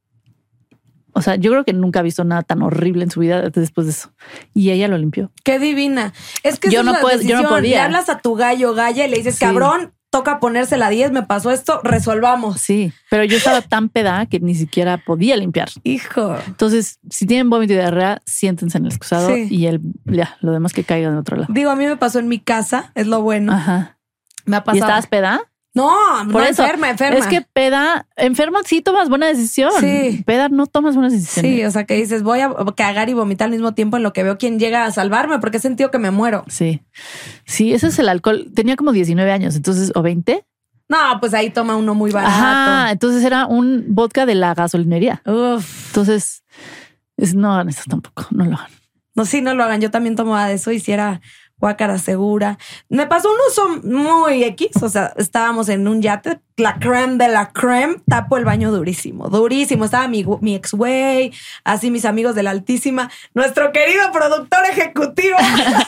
O sea, yo creo que nunca ha visto nada tan horrible en su vida después de eso. Y ella lo limpió. Qué divina. Es que yo no podía. Le hablas a tu galla y le dices, cabrón, toca ponerse la 10, me pasó esto, resolvamos. Sí, pero yo estaba tan peda que ni siquiera podía limpiar. Hijo. Entonces, si tienen vómito y diarrea, siéntense en el excusado y lo demás que caiga de otro lado. Digo, a mí me pasó en mi casa, es lo bueno. Ajá. Me ha pasado. ¿Y estabas peda? No, por eso, enferma. Es que enferma sí tomas buena decisión. Sí. Peda no tomas buenas decisiones. Sí, o sea que dices, voy a cagar y vomitar al mismo tiempo en lo que veo quién llega a salvarme porque he sentido que me muero. Sí. Sí, ese es el alcohol. Tenía como 19 años, entonces, o 20. No, pues ahí toma uno muy barato. Ajá, entonces era un vodka de la gasolinería. Uf. Entonces, no hagan eso tampoco, no lo hagan. No, sí, no lo hagan. Yo también tomaba de eso y si era guácara segura. Me pasó un uso muy X, o sea, estábamos en un yate, la crème de la crème, tapo el baño durísimo. Estaba mi ex güey, así mis amigos de la Altísima, nuestro querido productor ejecutivo.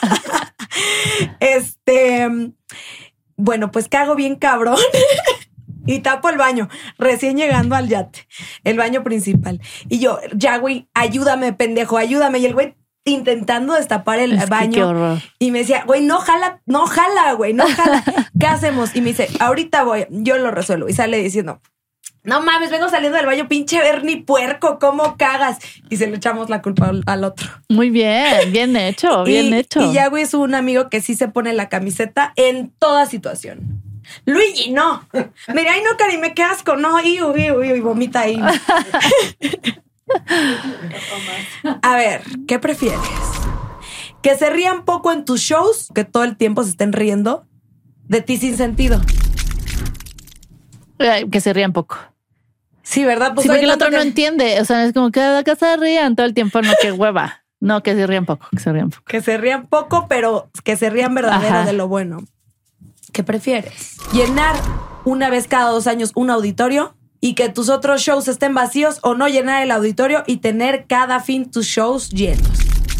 Bueno, pues cago bien cabrón y tapo el baño, recién llegando al yate, el baño principal. Y yo, ya güey, ayúdame, pendejo, ayúdame. Y el güey intentando destapar el baño. Qué horror. Y me decía, güey, no jala, güey, no jala. ¿Qué hacemos? Y me dice, ahorita voy, yo lo resuelvo. Y sale diciendo, no mames, vengo saliendo del baño, pinche Bernie puerco, ¿cómo cagas? Y se le echamos la culpa al otro. Muy bien, bien hecho, bien hecho. Y ya, güey, es un amigo que sí se pone la camiseta en toda situación. Luigi, no. Mira, ay, no, Karime, qué asco, no, y vomita ahí. A ver, ¿qué prefieres? ¿Que se rían poco en tus shows? ¿Que todo el tiempo se estén riendo de ti sin sentido? Que se rían poco. Sí, ¿verdad? Pues sí, porque el otro no entiende. O sea, es como que acá se rían todo el tiempo. No, qué hueva. No, que se rían poco, que se rían poco. Que se rían poco, pero que se rían verdadero de lo bueno. ¿Qué prefieres? ¿Llenar una vez cada 2 años un auditorio y que tus otros shows estén vacíos, o no llenar el auditorio y tener cada fin tus shows llenos?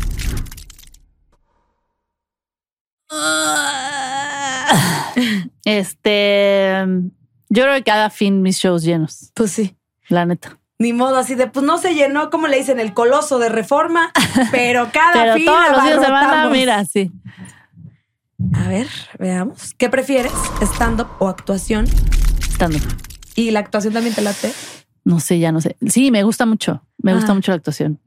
Yo creo que cada fin mis shows llenos. Pues sí. La neta. Ni modo así de, pues no se llenó, como le dicen, el Coloso de Reforma, pero cada pero fin todos los días de semana, mira, sí. A ver, veamos. ¿Qué prefieres? ¿Stand-up o actuación? Stand-up. ¿Y la actuación también te late? No sé, ya no sé. Sí, me gusta mucho. Me gusta mucho la actuación.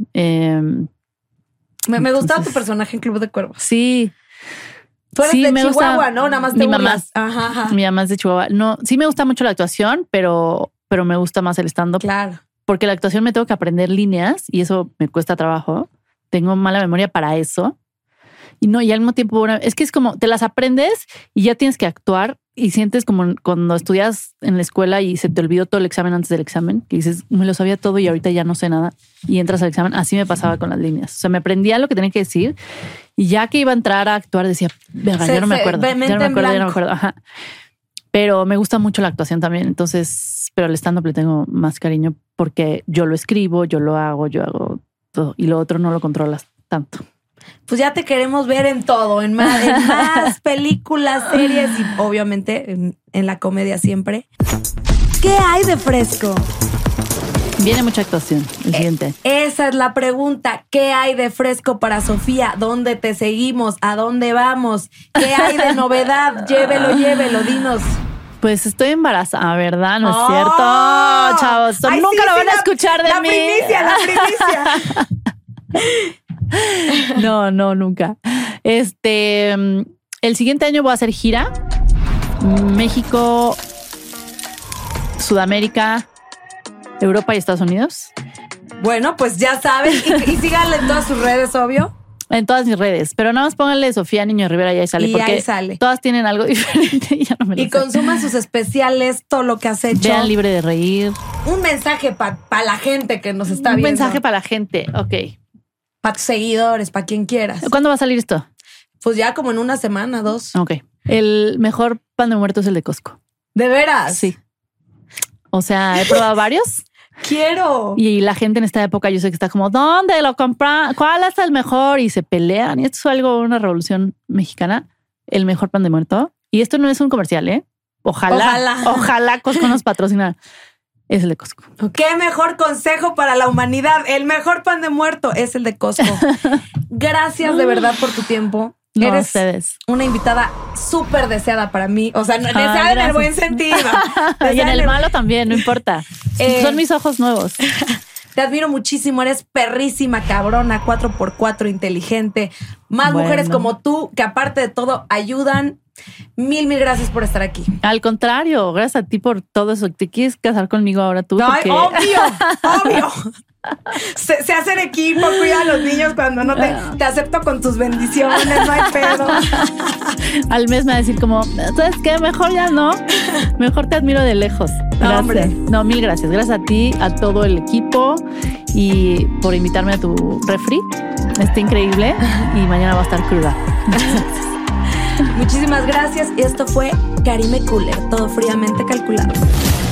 Me gustaba tu personaje en Club de Cuervos. Sí. Tú eres de Chihuahua, ¿no? Nada más te mi burlas. Mamá. Ajá. Mi mamá es de Chihuahua. No, sí me gusta mucho la actuación, pero me gusta más el stand-up. Claro. porque la actuación me tengo que aprender líneas y eso me cuesta trabajo. Tengo mala memoria para eso. Y al mismo tiempo, es que es como te las aprendes y ya tienes que actuar y sientes como cuando estudias en la escuela y se te olvidó todo el examen antes del examen, que dices, me lo sabía todo y ahorita ya no sé nada y entras al examen. Así me pasaba con las líneas. O sea, me aprendía lo que tenía que decir y ya que iba a entrar a actuar decía, verga, ya no me acuerdo. Ya no me acuerdo. Ajá. Pero me gusta mucho la actuación también. Entonces, pero al stand-up le tengo más cariño porque yo lo escribo, yo lo hago, yo hago todo y lo otro no lo controlas tanto. Pues ya te queremos ver en todo, en más películas, series y obviamente en la comedia siempre. ¿Qué hay de fresco? Viene mucha actuación, el siguiente. Esa es la pregunta. ¿Qué hay de fresco para Sofía? ¿Dónde te seguimos? ¿A dónde vamos? ¿Qué hay de novedad? Llévelo, dinos. Pues estoy embarazada, ¿verdad? ¿No es cierto, chavos? Ay, nunca lo van a escuchar de mí. La primicia. No, nunca. El siguiente año voy a hacer gira. México, Sudamérica, Europa y Estados Unidos. Bueno, pues ya saben. Y síganle en todas sus redes, obvio. En todas mis redes. Pero nada más pónganle Sofía Niño de Rivera y ahí sale. Porque ahí sale. Todas tienen algo diferente y ya no me lo sé. Consuman sus especiales, todo lo que has hecho. Vean Libre de Reír. Un mensaje para la gente que nos está viendo. Un mensaje para la gente, ok. Para tus seguidores, para quien quieras. ¿Cuándo va a salir esto? Pues ya como en una semana, 2. Ok. El mejor pan de muerto es el de Costco. ¿De veras? Sí. O sea, he probado varios. Quiero. Y la gente en esta época yo sé que está como, ¿dónde lo compran? ¿Cuál es el mejor? Y se pelean. Y esto es una revolución mexicana. El mejor pan de muerto. Y esto no es un comercial, ¿eh? Ojalá Costco nos patrocina. Es el de Costco. Qué mejor consejo para la humanidad. El mejor pan de muerto es el de Costco. Gracias de verdad por tu tiempo. No, eres ustedes. Una invitada súper deseada para mí. O sea, deseada en el buen sentido. Y en el malo también, no importa. Son mis ojos nuevos. Te admiro muchísimo. Eres perrísima, cabrona, 4x4, inteligente. Más mujeres como tú que aparte de todo ayudan. Mil gracias por estar aquí. Al contrario, gracias a ti por todo eso. ¿Te quieres casar conmigo ahora tú? Ay, obvio. Se hacen equipo, cuida a los niños cuando no te acepto con tus bendiciones, no hay pedo. Al mes me va a decir como, ¿sabes qué? Mejor ya no. Mejor te admiro de lejos. Gracias. No, mil gracias. Gracias a ti, a todo el equipo y por invitarme a tu refri. Está increíble y mañana va a estar cruda. Muchísimas gracias. Esto fue Karime Cooler, todo fríamente calculado.